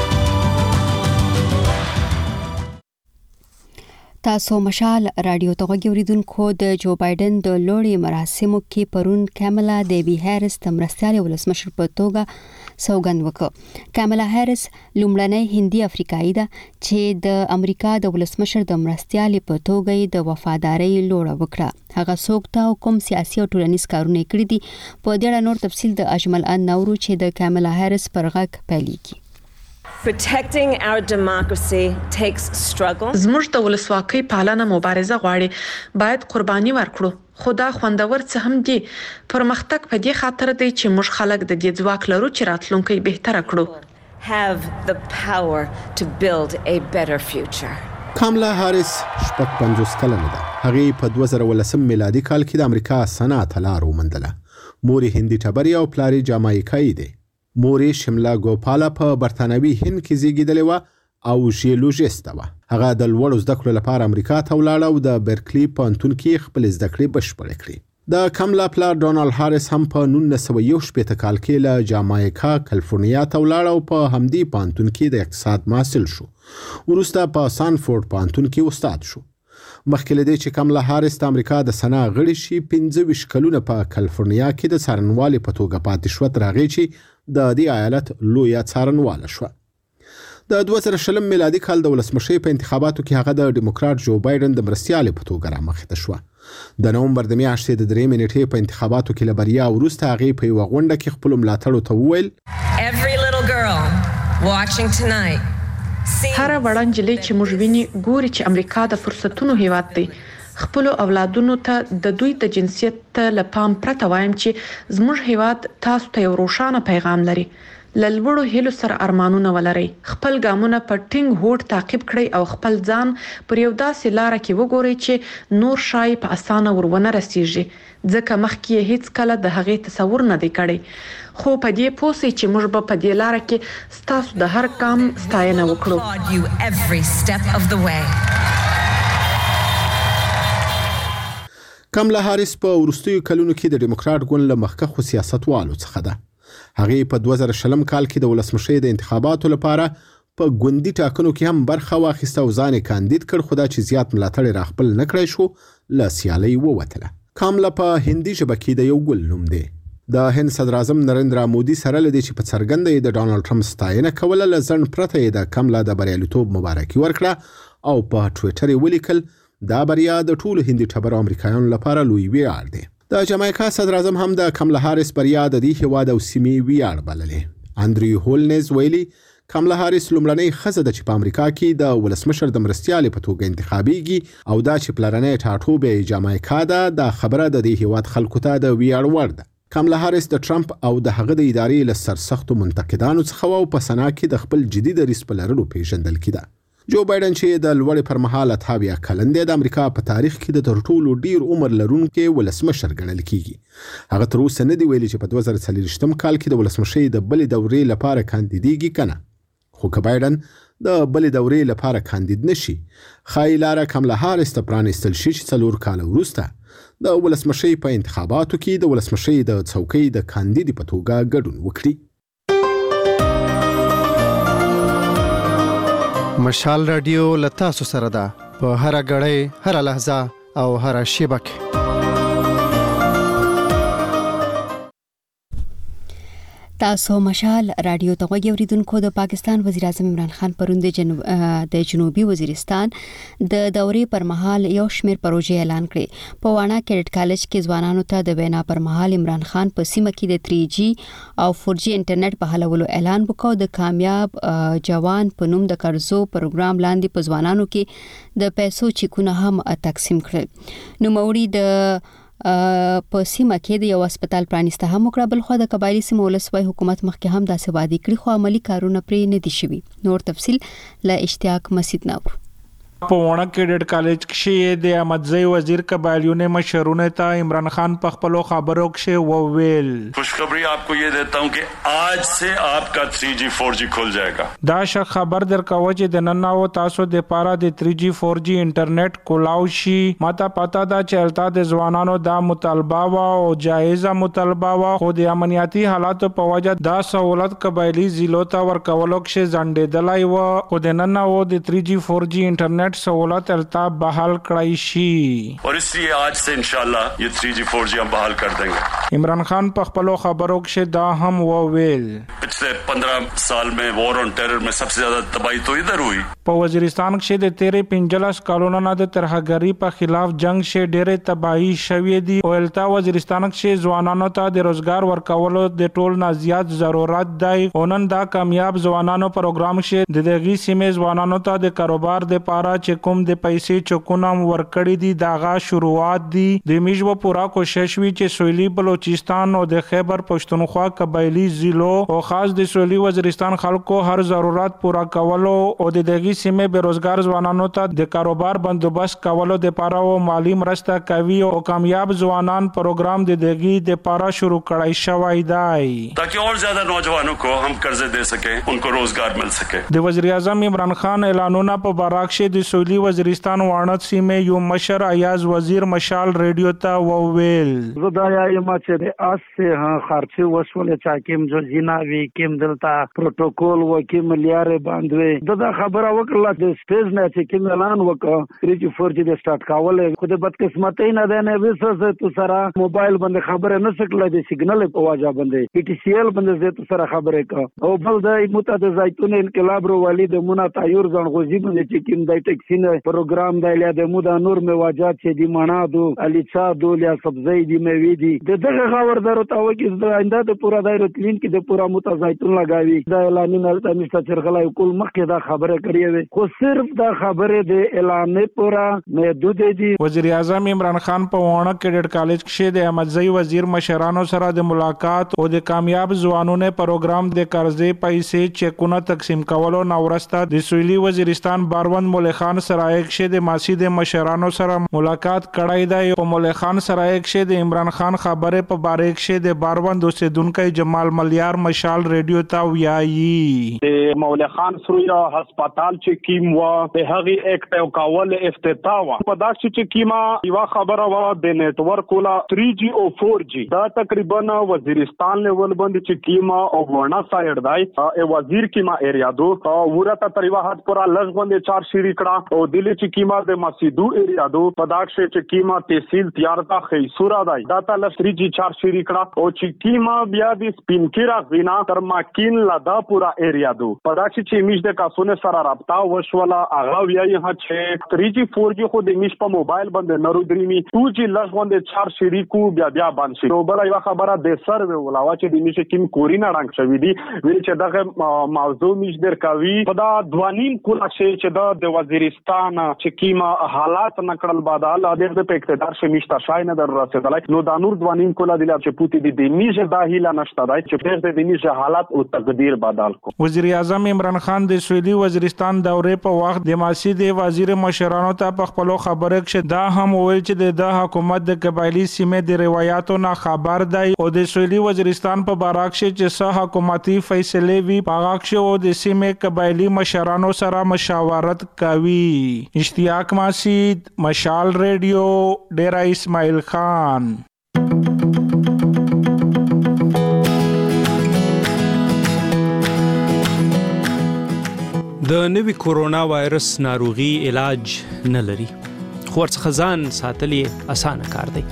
تاسو مشال رادیو ته غوړیدونکو د جو بایدن د لوړې مراسمو کې پرون کاملا دیوی هریس د مرستیال ولسمشر په توګه سوګند وکړ. کاملا هریس لومړنۍ هندي افریقایي ده چې د امریکا د ولسمشر د مرستیال په توګه د وفاداری لوړه وکړه. هغه څوک ته کوم سیاسي او ټولنیز کارونه کړی دي په دې اړه نور تفصیل د اجمل ان نورو چې د کاملا هریس پر غږ پیلېږي. Protecting our democracy takes struggle. زموږ د ولسواکۍ پالنه مبارزه غواړي. باید قرباني ورکړو. خدا خوندور څه هم دي. پرمختګ په دې خاطر دی چې موږ خلک د دې ځواک لرو چې راتلونکي بهتره کړو. Have the power to build a better future. کاملا هاریس 55 کلنه ده. هغه په 2019 میلادي کال کې د امریکا صنعت لار ومندله. مور هندي ټبري او پلاری جامایکایي دی. موري شملا ګوپالا په برتانوي هند کې زیږیدلې و او ژیولوژیست و. هغه د لوړو زده کړو لپاره امریکا ته ولاړه او د برکلی پوهنتون کې خپل زده کړې بشپړې کړې. د کاملا پلار ډونالد هاریس هم په 1961 کال کې له جامایکا کالیفورنیا ته ولاړ او په همدې پوهنتون کې د اقتصاد محصل شو. وروسته په سانفورد پوهنتون کې استاد شو. مخکې له دې چې کاملا هاریس د امریکا د سنا غړي شي 25 کلونه په کالیفورنیا کې د څارنوالۍ په توګه پاتې شو تر هغې چې د دې ایالت لویه څارنواله شو. د 2020 میلادي کال د ولسمشر په انتخاباتو کې هغه د ډیموکرات جو بایدن د مرستیال په توګه رامخته شو. د نومبر د میاشتې د 3 نیټې په انتخاباتو کې لبریا وروسته هغه په یو غونډه کې خپل ملاتړو ته وویل Every little girl watching tonight هر وړاندې چې موږ ویني ګوري چې امریکا د فرصتونو هیواد دی. خپل اولادونو ته د دوی د جنسیت لپام پرته وایم چې زموږ هیواد تاسو ته یو روښانه پیغام لري. للوړو هیلو سره ارمانونه ولرئ. خپل ګامونه په ټینګ هوډ تعقیب کړئ او خپل ځان پر یو داسې لار کې وګورئ چې نور شای په اسانه ورونه رسیږي. ځکه مخکې هیڅ کله د هغې تصور نه دی کړی. خو په دې پوسې چې موږ په دې لار کې ستاسو د هر ګام ستاینه وکړو. کاملا هاریس په وروستیو کلونو کې د ډیموکرات ګوند له مخکښو سیاستوالو څخه ده. هغه په 2020 کال کې د ولسمشر د انتخاباتو لپاره په ګوندي ټاکنو کې هم برخه واخیسته او ځان کاندید کړ، خو دا چې زیات ملاتړ را خپل نه کړی شو له سیالۍ ووتله. کاملا په هندي ژبه کې د یو ګل نوم دی. د هند صدر اعظم نریندرا مودي سره لدی چې په څرګنده د ډونالد ټرمپ ستاینه کوله لزن پرته د کملا د بریالیتوب مبارکي ورکړه او په ټوئیټر ولیکل دا بریا د ټولو هندي ټبر امریکایانو لپاره لوی ویاړ دی. د جامایکا صدر اعظم هم د کملا هاریس بریا د دې هیواد او سیمې ویاړ بللې. اندریو هولنز ویلي کملا هاریس لومړنۍ ښځه ده چې په امریکا کې د ولسمشر د مرستیالې په توګه انتخابېږي او دا چې پلرنۍ ټاټوبې جامایکا ده دا خبره د دې هیواد خلکو ته د ویاړ وړ ده. کملا هاریس د ټرمپ او د هغه د ادارې له سرسختو منتقدانو څخه او په سنا کې د خپل جدي دریځ په لرلو پیژندل کېده. جو بایدن چې د لوړې پر مهال 28 کلن دی د امریکا په تاریخ کې د تر ټولو ډیر عمر لرونکي ولسمشر ګڼل کیږي. هغه تر اوسه نه دی ویلي چې په 2023 کال کې د ولسمشۍ د بلې دورې لپاره کاندیدېږي کنه. خو که بایدن د بلې دورې لپاره کاندید نشي خای لاره کملا هاریس ته پرانیستل شي چې 4 کال وروسته د ولسمشۍ په انتخاباتو کې د ولسمشۍ د څوکۍ د کاندید په توګه ګډون وکړي. مشال رادیو لتاسو سره ده په هر غړې هر لحظه او هر شیبه کې. تاسو مشال رادیو ته غوږی اوریدونکو. د پاکستان وزیر اعظم عمران خان پرون د جنوبي وزیرستان د دورې پر مهال یو شمېر پروژې اعلان کړې. په وانا کیډټ کالج کې ځوانانو ته د وینا پر مهال عمران خان په سیمه کې د 3G او 4G انټرنیټ په حلولو اعلان وکړ. د کامیاب جوان په نوم د قرضو پروګرام لاندې په ځوانانو کې د پیسو چیکونه هم تقسیم کړل. نو موري د په سیمه کې د یو هسپتال پرانیسته هم وکړه. بل خو د قبایلی سیمه ولسوي حکومت مخکې هم داسې وعده کړې خو عملی کارونه پرې نه دي شوي. نور تفصیل له اشتیاق مسجد نور. په وړه کیډټ کالج کې د احمدزی وزیر قبایلیونه مشرونه ته عمران خان په خپل خبرو کې وویل خوشخبری आपको ये देता हूं कि आज से आपका 3G 4G खुल जाएगा. دا ش خبر درکوه چې د نن او تاسو د پاره د 3G 4G انټرنیټ کولاو شي. ماته پتا دا چې التا د ځوانانو دا مطالبه وا او جایزه مطالبه وا خو د امنیتي حالاتو په وجه دا سہولت قبایلی ضلعو ته ورکولو کې ځنډېدلای و. خو د نن او د 3G 4G انټرنیټ سہولت الطاف بحال کړای شي اور اسلیے آج سے انشاءاللہ یہ 3G 4G ہم بحال کر دیں گے. عمران خان په خپل خبرو کې دا هم وویل پچھلے 15 سال میں وار آن ٹیرر میں سب سے زیادہ تباہی تو ادھر ہوئی. په وزیرستان کې د 13 کالونو نه د ترهګری په خلاف جنگ کې ډېرې تباہی شوې دي او التا وزیرستان کې ځوانانو ته د روزګار ورکولو د ټول نه زیات ضرورت دی. اونن دا کامیاب ځوانانو پروګرام کې د دغه سیمې ځوانانو ته د کاروبار د پاره چې کوم د پیسې چکونم ورکړی دي داغه شروعات دي. د میجو پورا کوشش وی چې سویلی بلوچستان او د خیبر پښتونخوا قبایلی ضلعو او خاص د سویلی وزیرستان خلکو هر ضرورت پورا کولو او د دغه سیمې بیروزګار ځوانانو ته د کاروبار بندوبست کولو د پاره او مالی مرسته کوي او کامیاب ځوانان پروګرام د دغه د پاره شروع کړای شوی دی تاکہ اور زیادہ نوجوانوں کو ہم قرضے دے سکیں ان کو روزگار مل سکے. د وزیر اعظم عمران خان اعلانونه په باراکشه د سویلی وزیرستان وانت سیمه یو مشر ایاز وزیر مشال ریډیو ته وویل زدایا یم چې د اس ها خرچه وسول چې کیم جو جناوی کیم دلتا پروتوکول و کیم لیاره باندې دا خبره وکړه د سټیج نه چې کیم اعلان وکړ 3G 4G د سٹارټ کاوله خو د بدقسمتۍ نه ده نه وسه تو سره موبایل باندې خبره نه سکله د سیګنل په واجه باندې PTCL باندې زه تو سره خبره کا او بل د متحده زیتون انقلاب رو والد مونا تایور ځن غوزی باندې چې کیم د ټیکسین پروګرام د له د مودا نور میواجات چې دی منادو الیچا دولیا سبزی دی میوي دی دغه خبردارو ته وکړي د آینده د پورا دایره تلین کې د پورا متزایتون لگاوي د اعلانونه د مستر چرغلای کول مخکې دا خبره کړې وي خو صرف دا خبره د اعلان پورا محدود دي. وزیر اعظم عمران خان په وانه کیډټ کالج کې د احمدزی وزیر مشرانو سره د ملاقات او د کامیاب ځوانونو پروګرام د قرضې پیسې چکونه تقسیم کولو نو ورسته د سویلی وزیرستان باروند مولوی خان سرای کې د ماسی د مشرانو سره ملاقات کړای دی او مولوی خان سرای کې د عمران خان خبره په باره کې د باروند اوسیدونکو جمال ملیار مشال ریډیو ته ویایي د مولوی خان سرویا هسپتال چې کیم وا د هغه اکټ او کاول افتتاح وا په داس چې کیما یو خبره وا د نتورک ولا 3G او 4G دا تقریبا وزیرستان لیول باندې چې کیما او ورنا سایډ دای ای وزیر کیما ایریا دو ورته تریوا هات پورا لږ باندې 4 شری کړه او دلی چې کیما د مسیدو ایریا دو پداکشه چې کیما تحصیل تیارتا خیسورا دای دا تل 3G 4 شری کړه او چې کیما بیا د سپینکیرا غینا تر ماکین لدا پورا ایریا دو پداکشه چې میش د کاسونه سره رابطه وشولا اغا ویا یه چې 3G 4G خو د میش په موبایل باندې نرو دریمی 2G لږ باندې 4 شری کو بیا باندې شي نو بل یو خبره د سروې ولاوه چې د میش کیم کورینا رنګ شوی دی ویل چې دغه موضوع میش در کوي په دا دوانیم کولا چې د وزیرستان چې کیما حالات نکړل بعد د اقتدار شمیش تا شای نه در رسیدلای نو د نور دوانیم کولا د چې پوتی د میش داهیلا نشته دای چې د میش حالات او تقدیر بدل کو وزیر اعظم عمران خان د سویلي وزیرستان دورې په وخت د ماسي د وزیر مشرانو ته په خپل خبره کې دا هم ویل چې د حکومت د قبایلی سیمې د روایتو نه خبر دی او د سویلي وزیرستان په باراکش چې صح حکومتي فیصله وی پاغاکش او د سیمې قبایلی مشرانو سره مشاورت کوي اشتیاق ماسید مشال ریډیو ډیرا اسماعیل خان د نوي کورونا وایرس ناروغي علاج نه لري خو ورڅخه ځان ساتل یې اسانه کار دی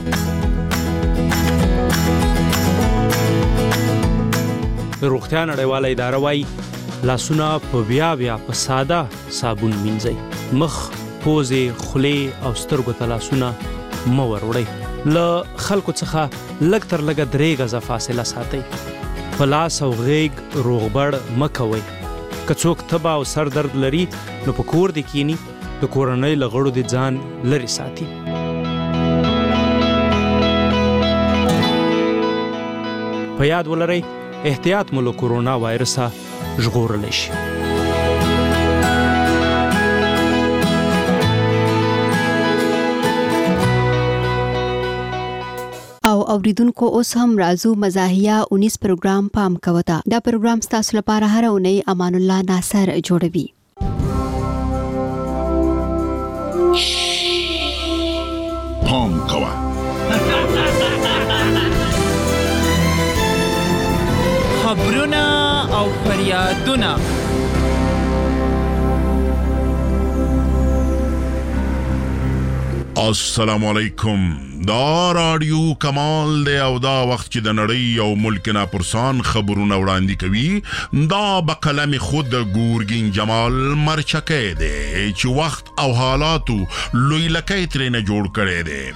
روغتیا نړیواله اداره وايي لاسونه په بیا په ساده صابون مینځئ مخ پوزې خولې او سترګو ته لاسونه مه وروړئ له خلکو څخه لږ تر لږه 3 غزه فاصله ساتئ په لاس او غیږ روغبړ مه کوئ که څوک تبه او سر درد لري نو په کور دې کینی د کورنۍ له غړو دې ځان لرې ساتي په یاد ولرئ احتیاط مو له کورونا وایرسه ژغورلی شي او اوریدونکو اوس هم رازو مزاحیه 19 پروګرام پام کوته دا پروګرام ستاسو لپاره هر اونۍ امان الله ناصر جوړوي پام کوه خبرونه او فریادونه السلام علیکم دا رادیو کمال دی او دا وخت چې د نړۍ او ملک نه پرسان خبرونه وړاندې کوي دا بقلم خود ګورګین جمال مرچکې دی چې وخت او حالاتو لوی لکې ترې نه جوړ کړي دی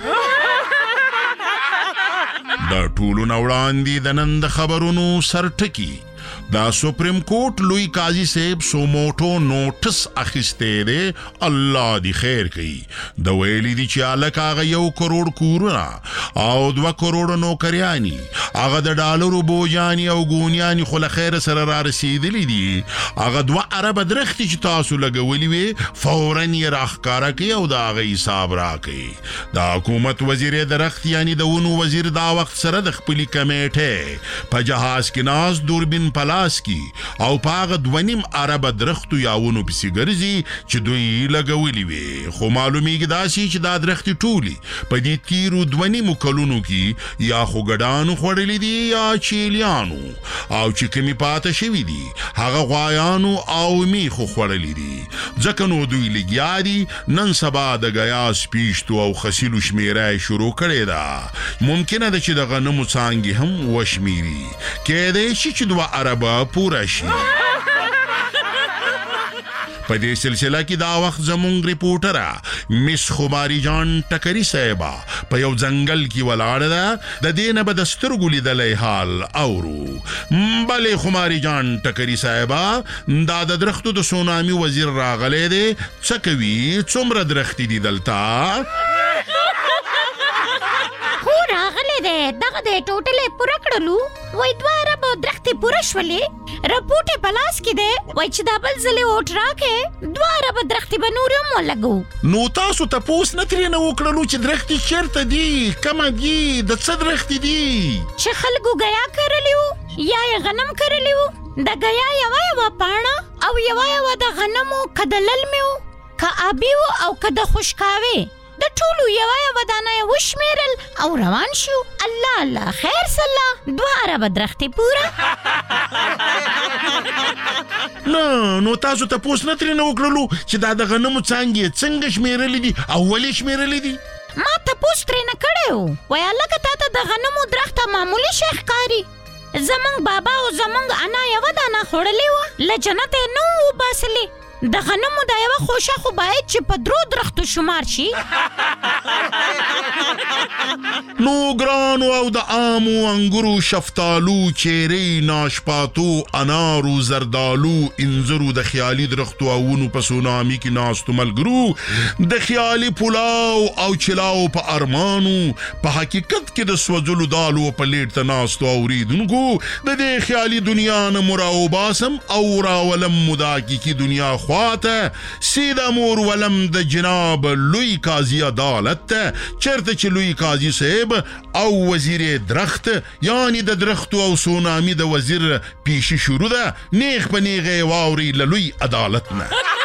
دا ټولو نه وړاندې د نن د خبرونو سرټکی دا سپریم کورټ لوی قاضي صاحب سوموټو نوټس اخیسته دی الله دی خیر کوي د ویلي دی چې الک هغه 1 کروڑ کورونه او 2 کروڑ نوکریانی هغه د ډالرو بوجانی او ګونیانی خو له خیر سره را رسیدلی دي هغه 2 عرب درخت چې تاسو لګولي وي فورا یې راخکاره کوي او دا هغه حساب راکوي د حکومت وزیر درخت یعنی د ونو وزیر دا وخت سره د خپل کمیټه په جهاز کې ناز دوربین پلاس کی او پاغه 2.5 عرب درختو یاونو پسې ګرځي چې دوی لګولي وي خو معلومیږي دا چې دا درخت ټولي په دې تیرو 2.5 کلونو کې یا خو ګډانو خورلې دي یا چیلیانو او چې کمی پاته شوی دي هغه غوایانو او میخو خورلې دي ځکه نو دوی لګیا دي نن سبا د غیاس پیشتو او خسیلو شمیرای شروع کړي دا ممکنه ده چې د غنمو څانګې هم وشمیري کې دې چې 2 عرب پورا شي په دې سلسله کې دا وخت زمونږ ریپورټره مس خماری جان ټکری صاحبہ په یو ځنګل کې ولاړه ده د دې نه به د سترګو لیدلی حال اورو بلې خماری جان ټکری صاحبہ دا د درختو د سونامي وزیر راغلی دی څه کوي څومره درختي دي دلته خو راغلی دی دغه د ټوټلې پوره کړلو وای 2 عرب درختي پوره شولې رپورټ په لاس کې دی وای چې دا بل ځلې اوټ راکې 2 عرب درختي به نور هم ولګو نو تاسو تاسو نه ترې نه وکړلو چې درختي چیرته دي کومه دي د څه درختي دي چې خلکو غیا کړلیو یا غنم کړلیو د غیا یو پاڼه او یو د غنمو کدلل میو کا ابيو او کده خوشکاوي د ټولو یو دانه وشمیرل او روان شو. الله الله خیر سلا 2 اربه درختې پوره. نو تاسو ته پوس نه ترې نه وکړلو چې دا د غنمو څانګې څنګه شمیرلې دي او ولې شمیرلې دي؟ ما تپوس ترې نه کړی و. وایه لکه تا ته د غنمو درخته معمولي شی ښکاري. زمونږ بابا او زمونږ انا یوه دانه خوړلې وه، له جنته یې نه وباسلې. د غنمو دا یوه خوشه خو باید چې په 3 درختو شمار شي. نو ګرانو او د آمو، انګورو، شفتالو، چیرې، ناشپاتو، انارو، زردالو، انځرو د خیالي درختو او ونو په سونامي کې ناستو ملګرو، د خیالي پلاو او چلاو په ارمانو، په حقیقت کې د سوځلو دالو په لیټ ته ناستو اوریدونکو، د دې خیالي دنیا نه مو راوباسم او راولم مو د حقیقي دنیا خواته، سیده مور ولم د جناب لوی قاضي عدالت ته، چرته چې لوی قاضي صاحب او وزیر درخت یعنی د درختو او سونامي د وزیر پیشي شروع ده، نیغ په نیغه واوري له لوی عدالت نه.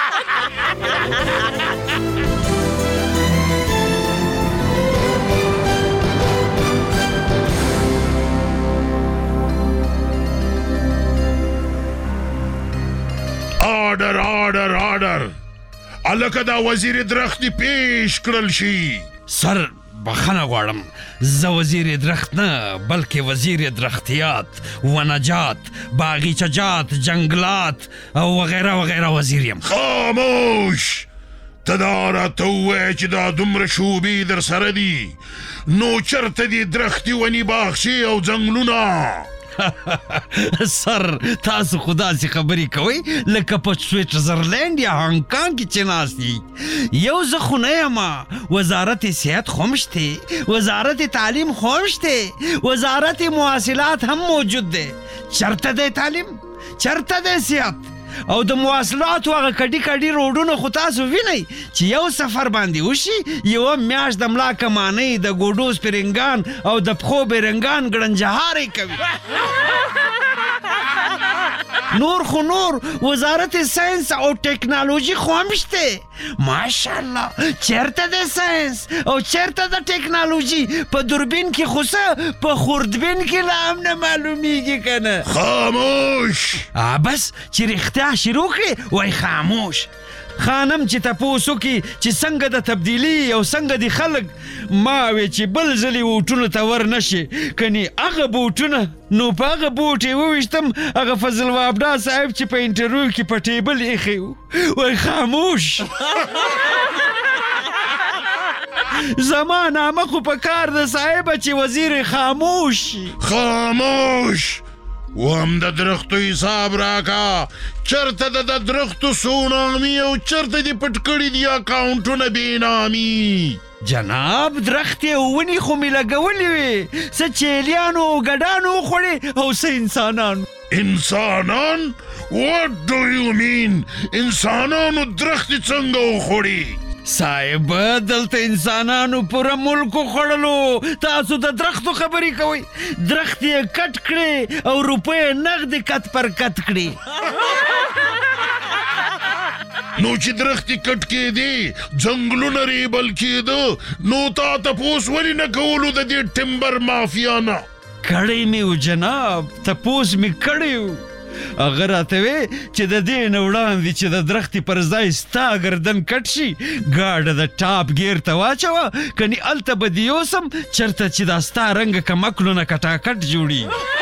آرډر آرډر آرډر، الکه دا وزیر درخت پیش کړل شي. سر بخنه غواړم، زه وزیر درخت نه بلکې وزیر درختیات، ونجات، باغیچه‌جات، جنگلات او وغیره وغیره وزیر یم. خاموش! ته دا راته ووایه چې دا دومره شوبې در سره دي، نو چرته دي درختي ونې باغچې او ځنګلونه؟ سر تاسو خدا سي خبرې کوئ لکه په سویټزرلینډ یا هانګ کانګ کې چې ناست دي. یو زه خو نه یم، وزارت صحت خو هم شته، وزارت تعلیم خو هم شته، وزارت مواصلات هم موجود دی. چرته دی تعلیم؟ چرته دی صحت؟ او د مواصلاتو هغه کډي کډي روډونه خو تاسو وینئ چې یو سفر باندې وشي، یوه میاشت د ملا کمانۍ، د ګوډو سپرنګان او د پښو بیرنګان ګړنجهارې کوي. نور خو نور وزارت ساینس او ټیکنالوژي خو هم شته. ماشاءالله چیرته د ساینس او چیرته د ټیکنالوژي؟ په دوربین کې خو څه، په خوردبین کې لا هم نه معلومیږي که نه. خاموش! بس چې رښتیا شروع کړې وای خاموش. خانم چې تپوس وکړي چې څنګه د تبدیلي او څنګه د خلک، ما وی چې بل ځلې ووټونو ته ور نشي، کني هغه بوټونه نو په هغه بوټ یې وویشتم هغه فضل وابډا صاحب چې په انټرویو کې په ټیبل ایښی و. وای خاموش! زما نامه خو په کار د صاحبه چې وزیر خاموش. خاموش! وهم د درختو حساب راکا، چرته د درختو سونامي او چرته دې پټ کړي دي اکاونټونه بېنامي. جناب درختې او ونې خو مې لګولې وې، څه چیلیانو او ګډانو وخوړې او څه انسانانو. انسانان؟ What do you mean؟ انسانانو درختې څنګه وخوړي؟ صاحب دلته انسانانو پوره ملک خوړلو، تاسو د درختو خبرې کوئ. درخت یې کټ کړې او روپۍ نغدې کت پر کت کړې. نو چې درختې کټ کېدې، ځنګلونه ریبل کېده، نو تا تپوس ولې نه کولو د دې ټمبر مافیا نه؟ کړی مې و جناب، تپوس مې کړی و. هغه راته وی چې د دې نه وړاندې چې د درختې پر ځای ستا ګردن کټ شي، ګاډه د ټاپ ګیر ته واچوه، کني هلته به دې یوسم چېرته چې دا ستا رنګه کمکلو نه کټاکټ جوړي.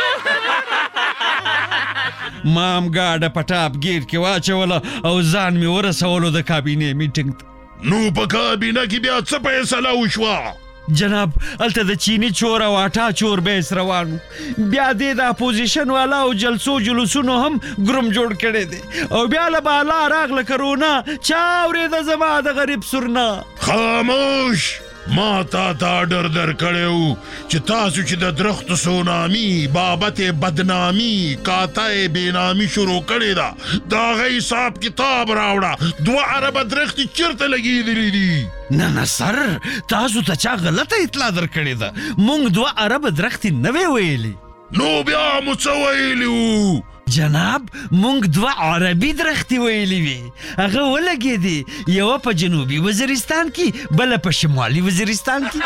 ما هم ګاډه په ټاپ ګیر کې واچوله او ځان مې ورسولو د کابینې میټینګ ته. نو په کابینه کې بیا څه فیصله وشوه؟ جناب هلته د چینی چور او آټا چور بیس روانو، بیا دې د اپوزیشن والا او جلسو جلوسونو هم ګروم جوړ کړی دی، او بیا له بالا راغله کرونا، چا اورېده زما د غریب سرنا. خاموش! ما تا آرډر درکړی و چې تاسو چې د درختو سونامي بابت بدنامي کاته بېنامي شروع کړې ده، د هغه حساب کتاب راوړه. 2 اربه درختې چېرته لګېدلي دي؟ نه نه سر، تاسو ته چا غلطه اطلاع درکړې ده، موږ 2 اربه درختې نه وې ویلې. نو بیا مو څه ویلي وو؟ جناب مونږ 2 عربي درختي ویلي وي هغه ولګېدې یوه په جنوبي وزیرستان کې بله په شمالي وزیرستان کې.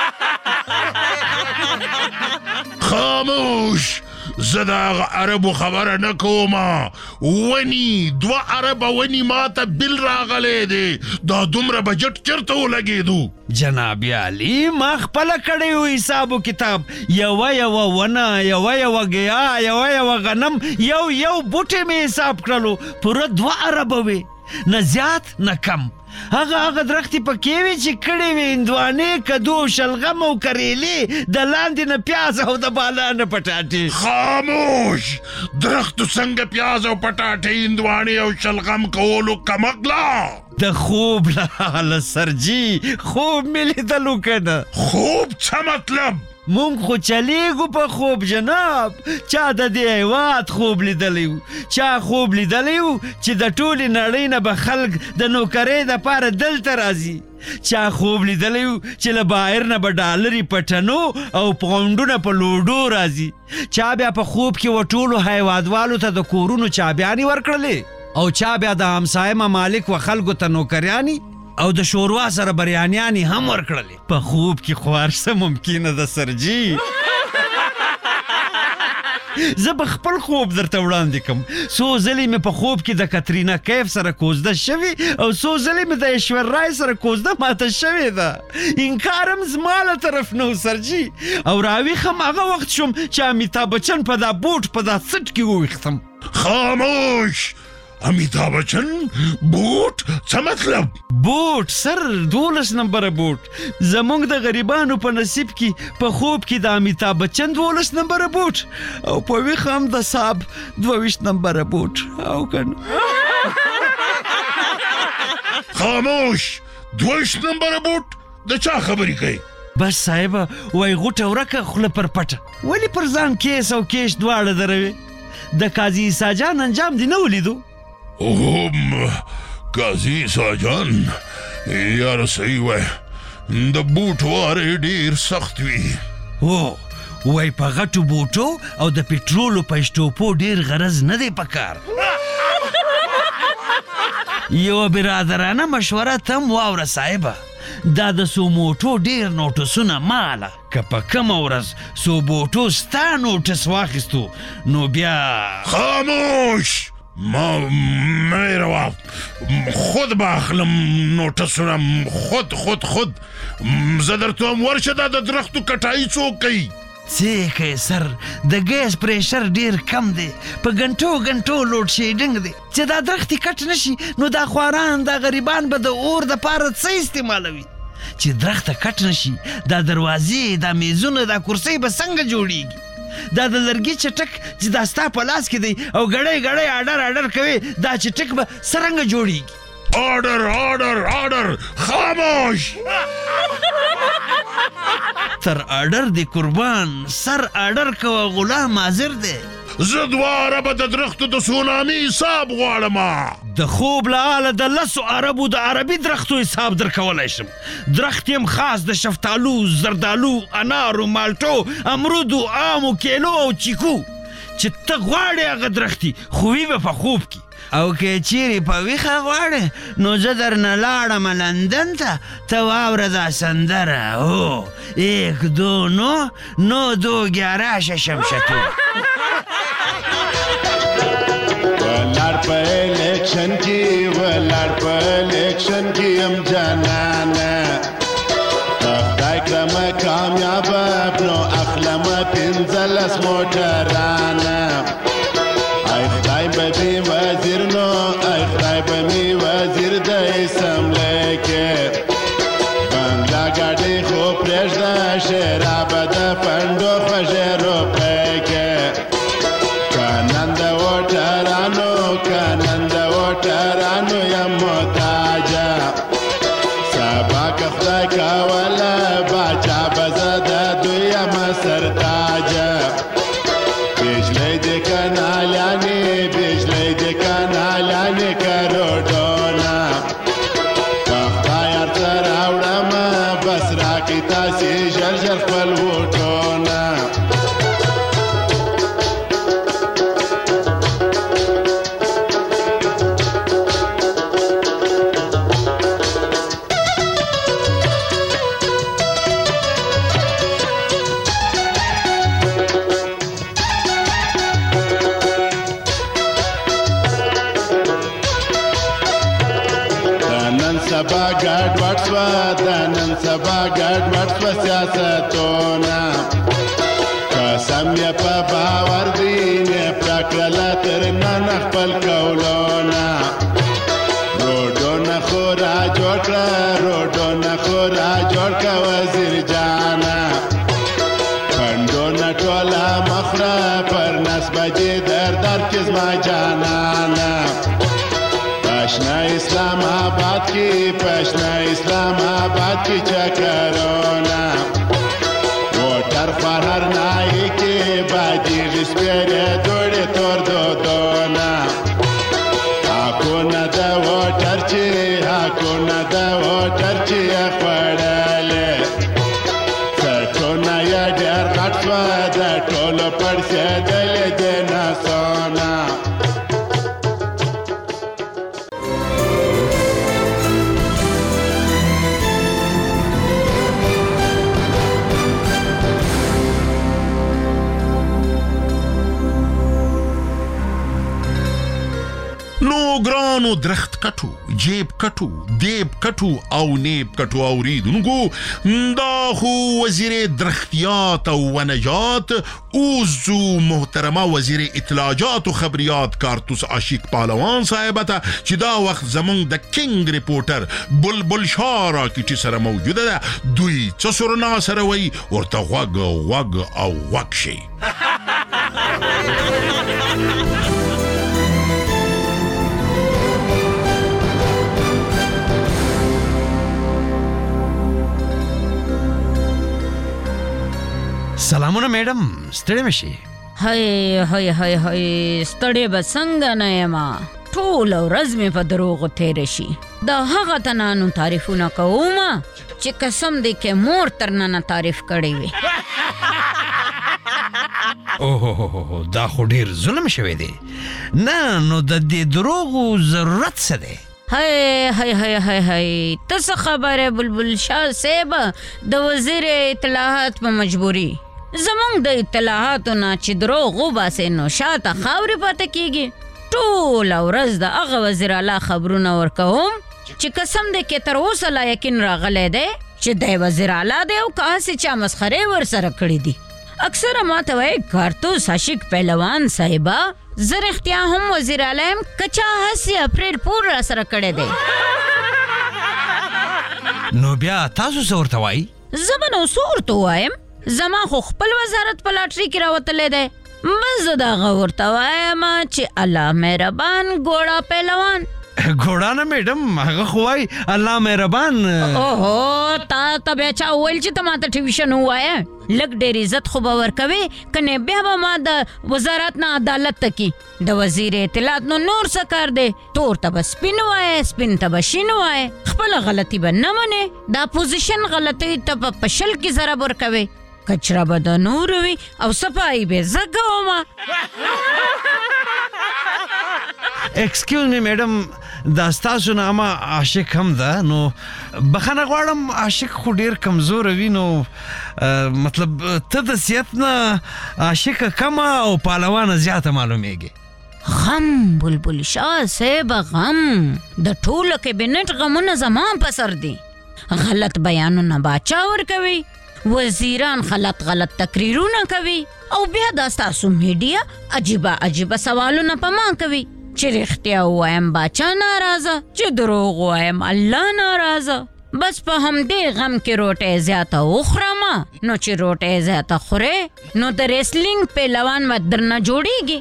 خاموش زه د هغه عربو خبره نه کومه. ونی 2 عربه ونی ما ته بل راغلی دی. دا دومره بجټ چېرته ولګېدو؟ جناب علي ما خپله کړی و حساب و کتاب. یوه ونه یوه ګیا یوه غنم یو بوټی مې حساب کړلو. پوره 2 عربه وې نه زیات نه کم. هغه درختې پکې وې چې کړې وې هندوانې کدو شلغم او کریلې د لاندې نه پیاز او د بالا نه پټاټې. خاموش درختو څنګه پیاز او پټاټې هندوانې او شلغم کولو کمقلا. د خوب لاله سرجي خوب مې لیدلو که نه. خوب څه مطلب؟ مونږ خو چلیږو په خوب جناب. چا د دې هیواد خوب لیدلی و، چا خوب لیدلی و چې د ټولې نړۍ نه به خلک د نوکرۍ دپاره دلته راځي. چا خوب لیدلی و چې له بهر نه به ډالري په ټنو او پاونډونه په لوډو راځي. چا بیا په خوب کې و ټولو هیوادوالو ته د کورونو چابیانې ورکړلې او چا بیا د همسایه ممالک و خلکو ته نوکریانې او د شوروا سره بریانیانی هم ورکړلې. په خوب کې خو هر څه ممکنه ده سرجي. زه به خپل خوب درته وړاندې کوم. څو ځلې مې په خوب کې د کترینا کیف سره کوزده شوي او څو ځلې مې د ایشور رای سره کوزده ماته شوې ده. انکار هم زما له طرف نه و سرجي. او راویښ هم هغه وخت شوم چې امیتاب بچن په دا بوټ په دا سټ کې وویښتم. خاموش امیتاب بچن بوټ څه مطلب؟ بوټ سر 12 نمبره بوټ. زمونږ د غریبانو په نصیب کې په خوب کې د امیتاب بچن 12 نمبره بوټ او په ویښ هم د صاحب 22 نمبره بوټ. او کنه خاموش 22 نمبره بوټ د چا خبرې کوي؟ بس صاحبه وای غوټه ورکه خوله پر پټه. ولې پر ځان کیس او کیش دواړه دروي؟ د قاضي عیسی جان انجام دې نه ولیدو؟ قاضي عیسی جان یاره صحیح وای د بوټ وارې ډېر سخت وي. وای په غټو بوټو او د پټرولو په اشټوپو ډېر غرض نه دی پکار. یوه برادرانه مشوره تم واوره صاحبه. دا د سوموټو ډېر نوټسونه ماله که په کومه ورځ سوبوټو ستا نوټس واخیستو نو بیا خاموش مهروا خود به اخلم نوټسونه خود زه درته هم ورشه دا د درختو کټایي څوک کوي؟ څه کوي سر د ګیس پریشر ډیر کم دی. په غنټو لوډ شیډینګ دی. چې دا درختې کټ نشي نو دا خواران دا غریبان به د اور د پاره څه استعمالوي؟ چې درخته کټ نشي دا دروازې دا میزونه دا کرسۍ به څنګه جوړیږي؟ دا د لرګي چټک چې دا ستا په لاس کې دی او ګړی اډر کوي دا چټک به څرنګه جوړیږي؟ آرډر خاموش. تر آرډر دی قربان سر آرډر کوه غلام حاضر دی. زه 2 عربه د درختو د سونامي حساب غواړم. د خوب له حاله د 10 عربو د عربي درختو حساب درکولی شم. درخت یم خاص د شفتالو زردالو انارو مالټو امرودو آمو کیلو او چیکو. چې ته غواړې هغه درختي خو وي به په خوب کې. او که چیرې په ویښه غواړې نو زه درنه لاړم لندن ته واوره دا سندره. 1 2 9 2 11 ششم شتو. ولار په الیکشن کې ام جانانه خدای کرم کامیاب نو اخلم 15 موټرانه. ای خدای به می وزیر نو ای خدای به می وزیر د اسمبلی کې بنگلا ګاډي خو پرېږده شراب د پنډو خوږې روپۍ کې. کنن د وټرانو یم محتاجه سبا که خدای کوله باچا به زه د دوی یم سرتاجه. بجلی د کانالانې کروډونه په خدای هر څه راوړم بس راکړئ تاسې ژر خپل ووټونه. ګډوډ شوه د نن سبا ګډوډ شوه سیاستونه قسم یې په باور دی نه پړه کړله تر نن خپل قولونه روډونه خو را جوړ کړه روډونه خو را جوړ کړه وزیر جانه پنډونه ټوله مخره پر نس بجې در در کې زما جانانه پشنا اسلام آباد کې پشنا اسلام آباد کې چکرونه موټر فرهر نای کې باجېږي سپېرې دوړې تور دودونه حقونه د ووټر چې حقونه د ووټر چې یې خوړلې سټونه یې ډېر غټ شوه د ټولو پړسېدلې د نسونه نو ګرانو درخت کټو جیب کټو دیب کټو او نیب کټو اوریدونکو دا خو وزیر درختیات او ونجات اوزو محترمه وزیر اطلاعات او خبريات کارتوس عاشق پهلوان صاحب ته چې دا وخت زمونږ د کینګ ریپورټر بلبل شارا کې سره موجوده ده دوی څه سرنا سره وي ورته غوږ او غوږ شي سلامونه میډم ستړي مشي هاي ستړي به څنګه نه یم ټول ورځ مې په دروغو تیر شي دا هغه تنانو تعریفونه کوم چې قسم دې کې مور تر نن تعریف کړی وي اوه دا خو ډیر ظلم شوی دی نه نو د دې دروغو ضرورت څه دی هاي تاسو خبره بلبل شاه صاحب د وزیر اطلاعات په مجبوري زمونږ د اطلاعاتو نه چې دروغ وباسي نو شاته خاورې پاتې کیږي ټول ورځ د هغه وزیر اعلی خبرونه ورکوم چې قسم دې کې تر اوسه لا یقین راغلی دی چې دی وزیر اعلی دی او کاسې چا مسخرې ورسره کړې دي اکثر ما ته وایي کارتوس عاشق پهلوان صاحبه زه رښتیا هم وزیر اعلی یم کچا هسې اپریل پور را سره کړی دی نو بیا تاسو څه ورته وایي زه به نو څه ورته ووایم زما خو خپل وزارت په لاټري کې راوتلی دی بس زه دغه ورته وایم چې الله مهربان ګوړه پهلوان ګوړه نه میډم هغه خو وایي الله مهربان اوهو تا بیا چا وویل چې ته ماته ټیوشن ووایه لږ ډېر عزت خو به ورکوې کنې بیا به ما د وزارت نه عدالت ته کی د وزیر اطلاعات نو نور څه کار دی تور ته به سپین وایه سپین ته به شین وایه خپله غلطي به نه منې دا پوزیشن غلطۍ ته به په شل کې ضرب ورکوې کچره به د نور وي او صفایي به زه کومه ایکسکیوز می میډم دا ستاسو نامه عاشق هم ده نو بخښنه غواړم عاشق خو ډیر کمزور وي نو مطلب ته د صحت نه عاشق کمه او پهلوانه زیاته معلومیږي غم بلبل شاه صاحب غم د ټولو کابینټ غمونه زما په سر دي غلط بیانونه باچا ورکوي وزیران غلط تقریرونه کوي او بیا دا ستاسو میډیا عجیبه سوالونه په ما کوي چې رښتیا ووایم باچا ناراضه چې دروغ ووایم الله ناراضه بس په همدې غم کې روټۍ زیاته وخورم نو چې روټۍ زیاته خورې نو د ریسلینګ پهلوان به درنه جوړیږي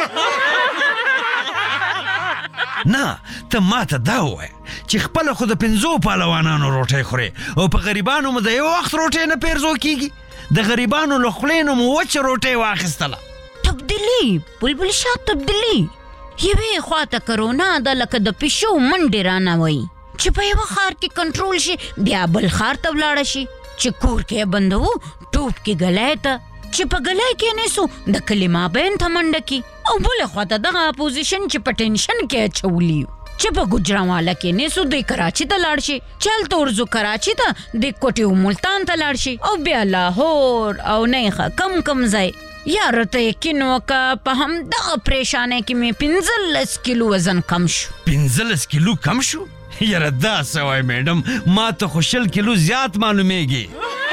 نه ته ماته دا ووایه چې خپله خو د 5 پهلوانانو روټۍ خورې او په غریبانو مو د یو وخت روټۍ نه پیرزو کیږي د غریبانو له خولې نه مو وچه روټۍ واخیستله تبدیلي بلبل شاه تبدیلي یوې خواته کرونا ده لکه د پیشو منډې رانه وایي چې په یوه ښار کې کنټرول شي بیا بل ښار ته ولاړه شي چې کور کې یې بندوو ټوپ کې ګلی ته چې په ګلی کې نیسو د کلي مابین ته منډه کي او بله خواته دغه اپوزیشن چې په ټینشن کې اچولي چې په ګوجرانواله کې نیسو دوی کراچي ته لاړ شي چې هلته ورځو کراچي ته د کوټې و ملتان ته لاړ شي او بیا لاهور او نیخه کم ځای یاره ته یقین وکړه په همدغه پریشانۍ کې مې 15 کیلو وزن کم شو 15 کیلو کم شو یاره دا سوای میډم ما ته خو 100 کیلو زیات معلومیږي.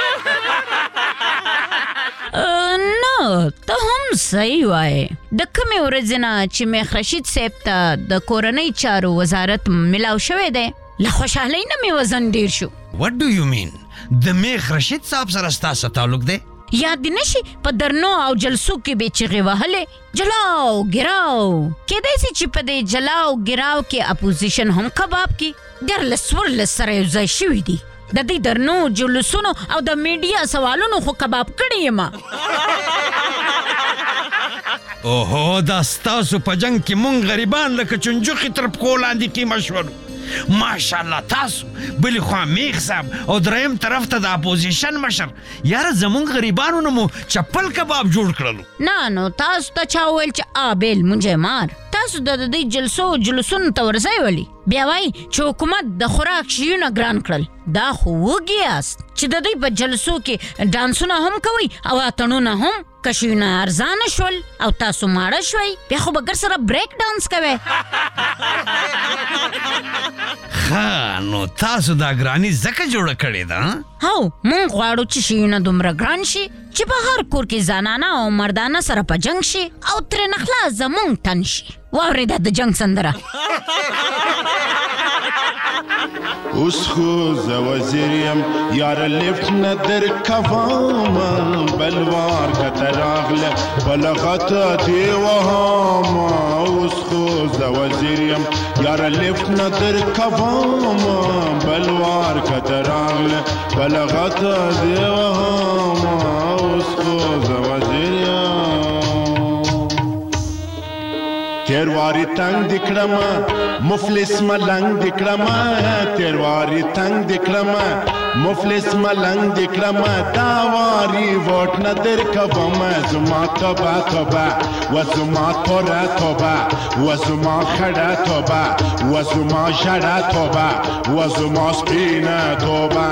نه ته هم صحیح وایې. د کومې ورځې نه چې میخ رشید صاحب ته د کورنۍ چارو وزارت ملاو شوی دی له خوشحالۍ نه مې وزن ډیر شو. What do you mean؟ د میخ رشید صاحب سره ستاسو تعلق دی؟ یاد دې نشي په درنو او جلسو کې به چغې وهلې جلاو ګراو. کېدای شي چې په دې جلاو ګراو کې اپوزیشن هم کباب کې ډېرلس ورلس سره یو ځای شوي دي. د دې درنو جلوسونو او د میډیا سوالونو خو کباب کړی یم. اوهو دا ستاسو په جنگ کې مونږ غریبان لکه چنجوخې تر پښو لاندې قیمه شولو. ماشاءالله تاسو بلی خوا میخ صاحب او دریم طرف ته د اپوزیشن مشر. یاره زمونږ غریبانو نه مو چپل کباب جوړ کړلو. نه نو تاسو ته چا وویل چې آبیل مونږه مار؟ تاسو د دې جلسو جلوسونو ته ورځئ ولي؟ بیا وایي چې حکومت د خوراک شیونه ګران کړل. دا خو وږي یاست چې د دوی په جلسو کې ډانسونه هم کوئ او اتڼونه هم. کشیونه ارزانه شول او تاسو ماړه شوئ بیا خو به ګر سره بریک ډانس کوئ. ښه نو تاسو دا ګراني ځکه جوړه کړې ده؟ هو مونږ غواړو چې شیونه دومره ګران شي چې په هر کور کې زنانه او مردانه سره په جنګ شي او ترې خلاص زمونږ تن شي. واورېده د جنګ سندره. اوس خو زه وزیر یم یاره لیفټ نه درکومه بلوار کته راغله بلغته دې وهمه. اوس خو زه وزیر یم یاره لیفټ نه درکومه بلوار کته راغله بلغته دې وهمه. اوس خو زه وزیر یم تیرواری تنگ دکړما مفلس ملنګ دکړما تیرواری تنگ دکړما مفلس ملنګ دکړما دا واری ووټ نه درکوم زما توبه توبه وزما توره توبه وزما خړه توبه وزما شړه توبه وزما سپینه توبه.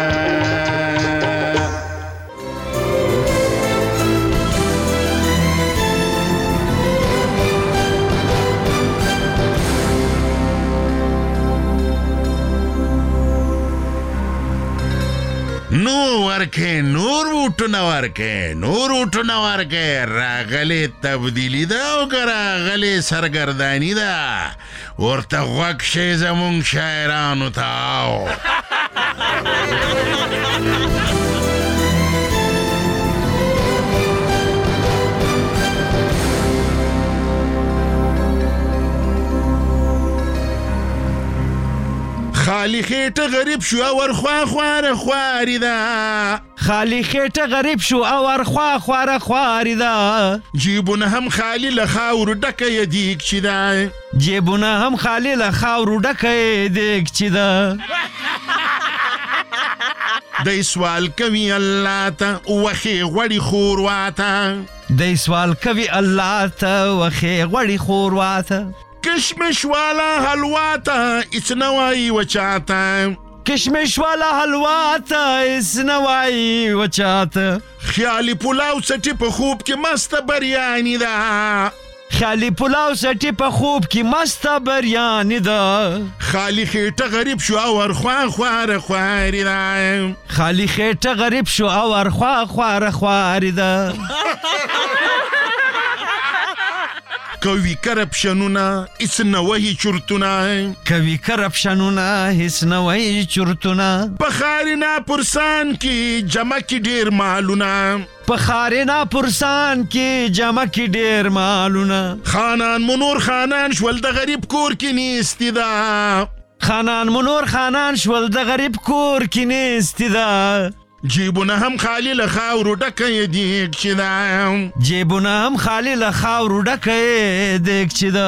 نو ورکه نور وټونه ورکه راغلی تبدیلی ده او که راغلی سرګردانی ده ورته غوږ شئ زمونږ شاعرانو ته. خالی خیټه غریب شو او ورخوا خواره خواری ده. خالی خیټه غریب شو او ورخوا خواره خواری ده. جیبونه هم خالی له خاورو ډکه یې دیګ چې ده. جیبونه هم خالی له خاورو ډکه یې دیګ چې ده. دی سوال کوي الله ته وخې غوړي خورواته. دی سوال کوي الله ته وخې غوړي خورواته. کشمش والا حلوا ته هیڅ نه وایي وچاته. کشمش والا حلوا ته هیڅ نه وایي وچاته. خیالي پلاو سټي په خوب کې مسته بریاني ده. خالی پلاو سټي په خوب کې مسته بریاني ده. خالی خیټه غریب شو او ورخوا خواره خواري ده. خالی خیټه غریب شو او ورخوا خواره خواري ده. کوي کرپشنونه هیڅ نه وایي چورتونه. کوي کرپشنونه هیڅ نه وایي چورتونه. په خارینا پرسان کې جمع کې ډیر مالونه. په خارینا پرسان کې جمع کې ډیر مالونه. خانان منور خانان شول د غریب کور کې نیستی ده. خانان منور خانان شول د غریب کور کې نیستی ده. جیبونه هم خالی له خاورو ډکه یې دیګ چې ده. جیبونه هم خالی له خاورو ډکه یې دیګ چې ده.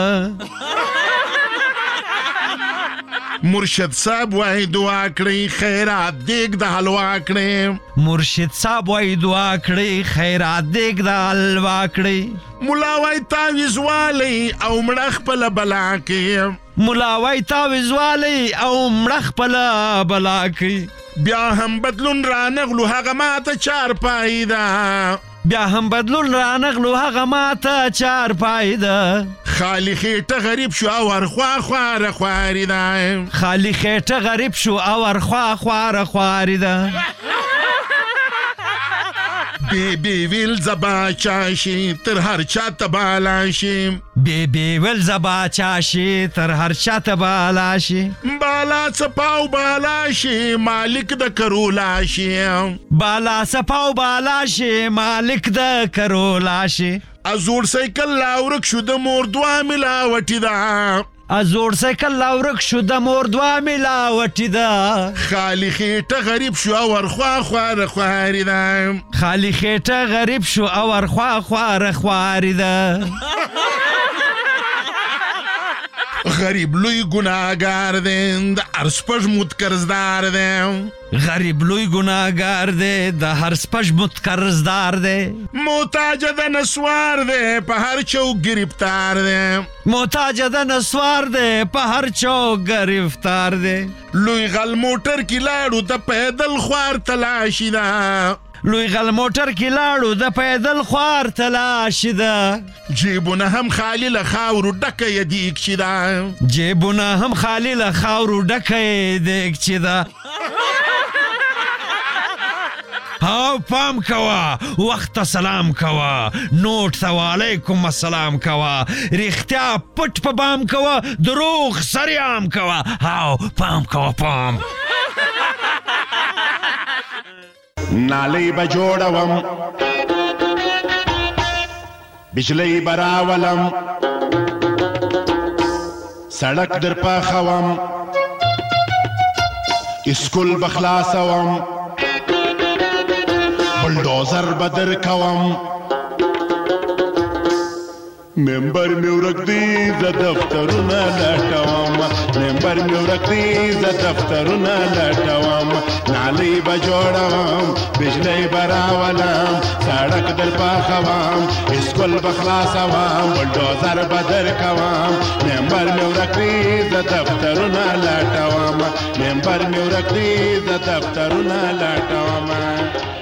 مرشد صاحب وای دعا کړئ خیرات دیګ د حلوا کړئ. مرشد صاحب وای دعا کړئ خیرات دیګ د حلوا کړئ. ملا وای تعویذ والی او مړه خپله بلا کوي. ملا وای تعویذ والی او مړه خپله بلا کوي. بیا هم بدلون را نغلو هغه ماته چارپایي ده. بیا هم بدلون رانغلو هغه ماته چار پایده خالی خېټه غریب شو او ورخوا خواره خواري ده خالی خېټه غریب شو او ورخوا خواره خواري ده بی ویل زبا چاشي تر هر چاته بالا شي بی ویل زبا چاشي تر هر چاته بالا شي بالا سپاو بالا شي مالک د کرولا شي بالا سپاو بالا شي مالک د کرولا شي ازور سایکل لاورک شو د مور دوا ملاوټی ده ازور سایکل لاورک شو د مور دوا ملاوټی ده خالی خېټه غریب شو او ورخوا خواره خواري ده خالی خېټه غریب شو او ورخوا خواره خواري ده غریب لوی ګناهګار دی د هر سپږموت قرضدار دی غریب لوی ګناهګار دی د هر سپږموت قرضدار دی محتاج د نسوار دی په هر چوک گرفتار دی محتاج د نسوار دی په هر چوک گرفتار دی لوی غل موټر کې لاړو د پیدل خوار تلاشي ده لوی غل موټر کې لاړو د پیدل خوار تلاشي ده جیبونه هم خالی له خاورو ډکه یې دیګ چې ده جیبونه هم خالی له خاورو ډکه یې دیګ چې ده او پام کوا وخت سلام کوا نوٹ ته وعلیکم السلام کوا رښتیا پټ په بام کوا دروغ سریام کوا او پام کوا پام نالی با جوړوم بجلی براولم سړک در پاخوم اسکول بخلاصوم بلدوزر بدر کوم ممبر می ورک دی ز دفترونه لټوم ممبر می ورک دی ز دفترونه لټوم نالی به جوړوم بجلی به راولم سړک در پاخوم اسکول به خلاصوم بلډوزر به درکوم ممبر می ورک دی ز دفترونه لټوم ممبر می ورک دی ز دفترونه لټوم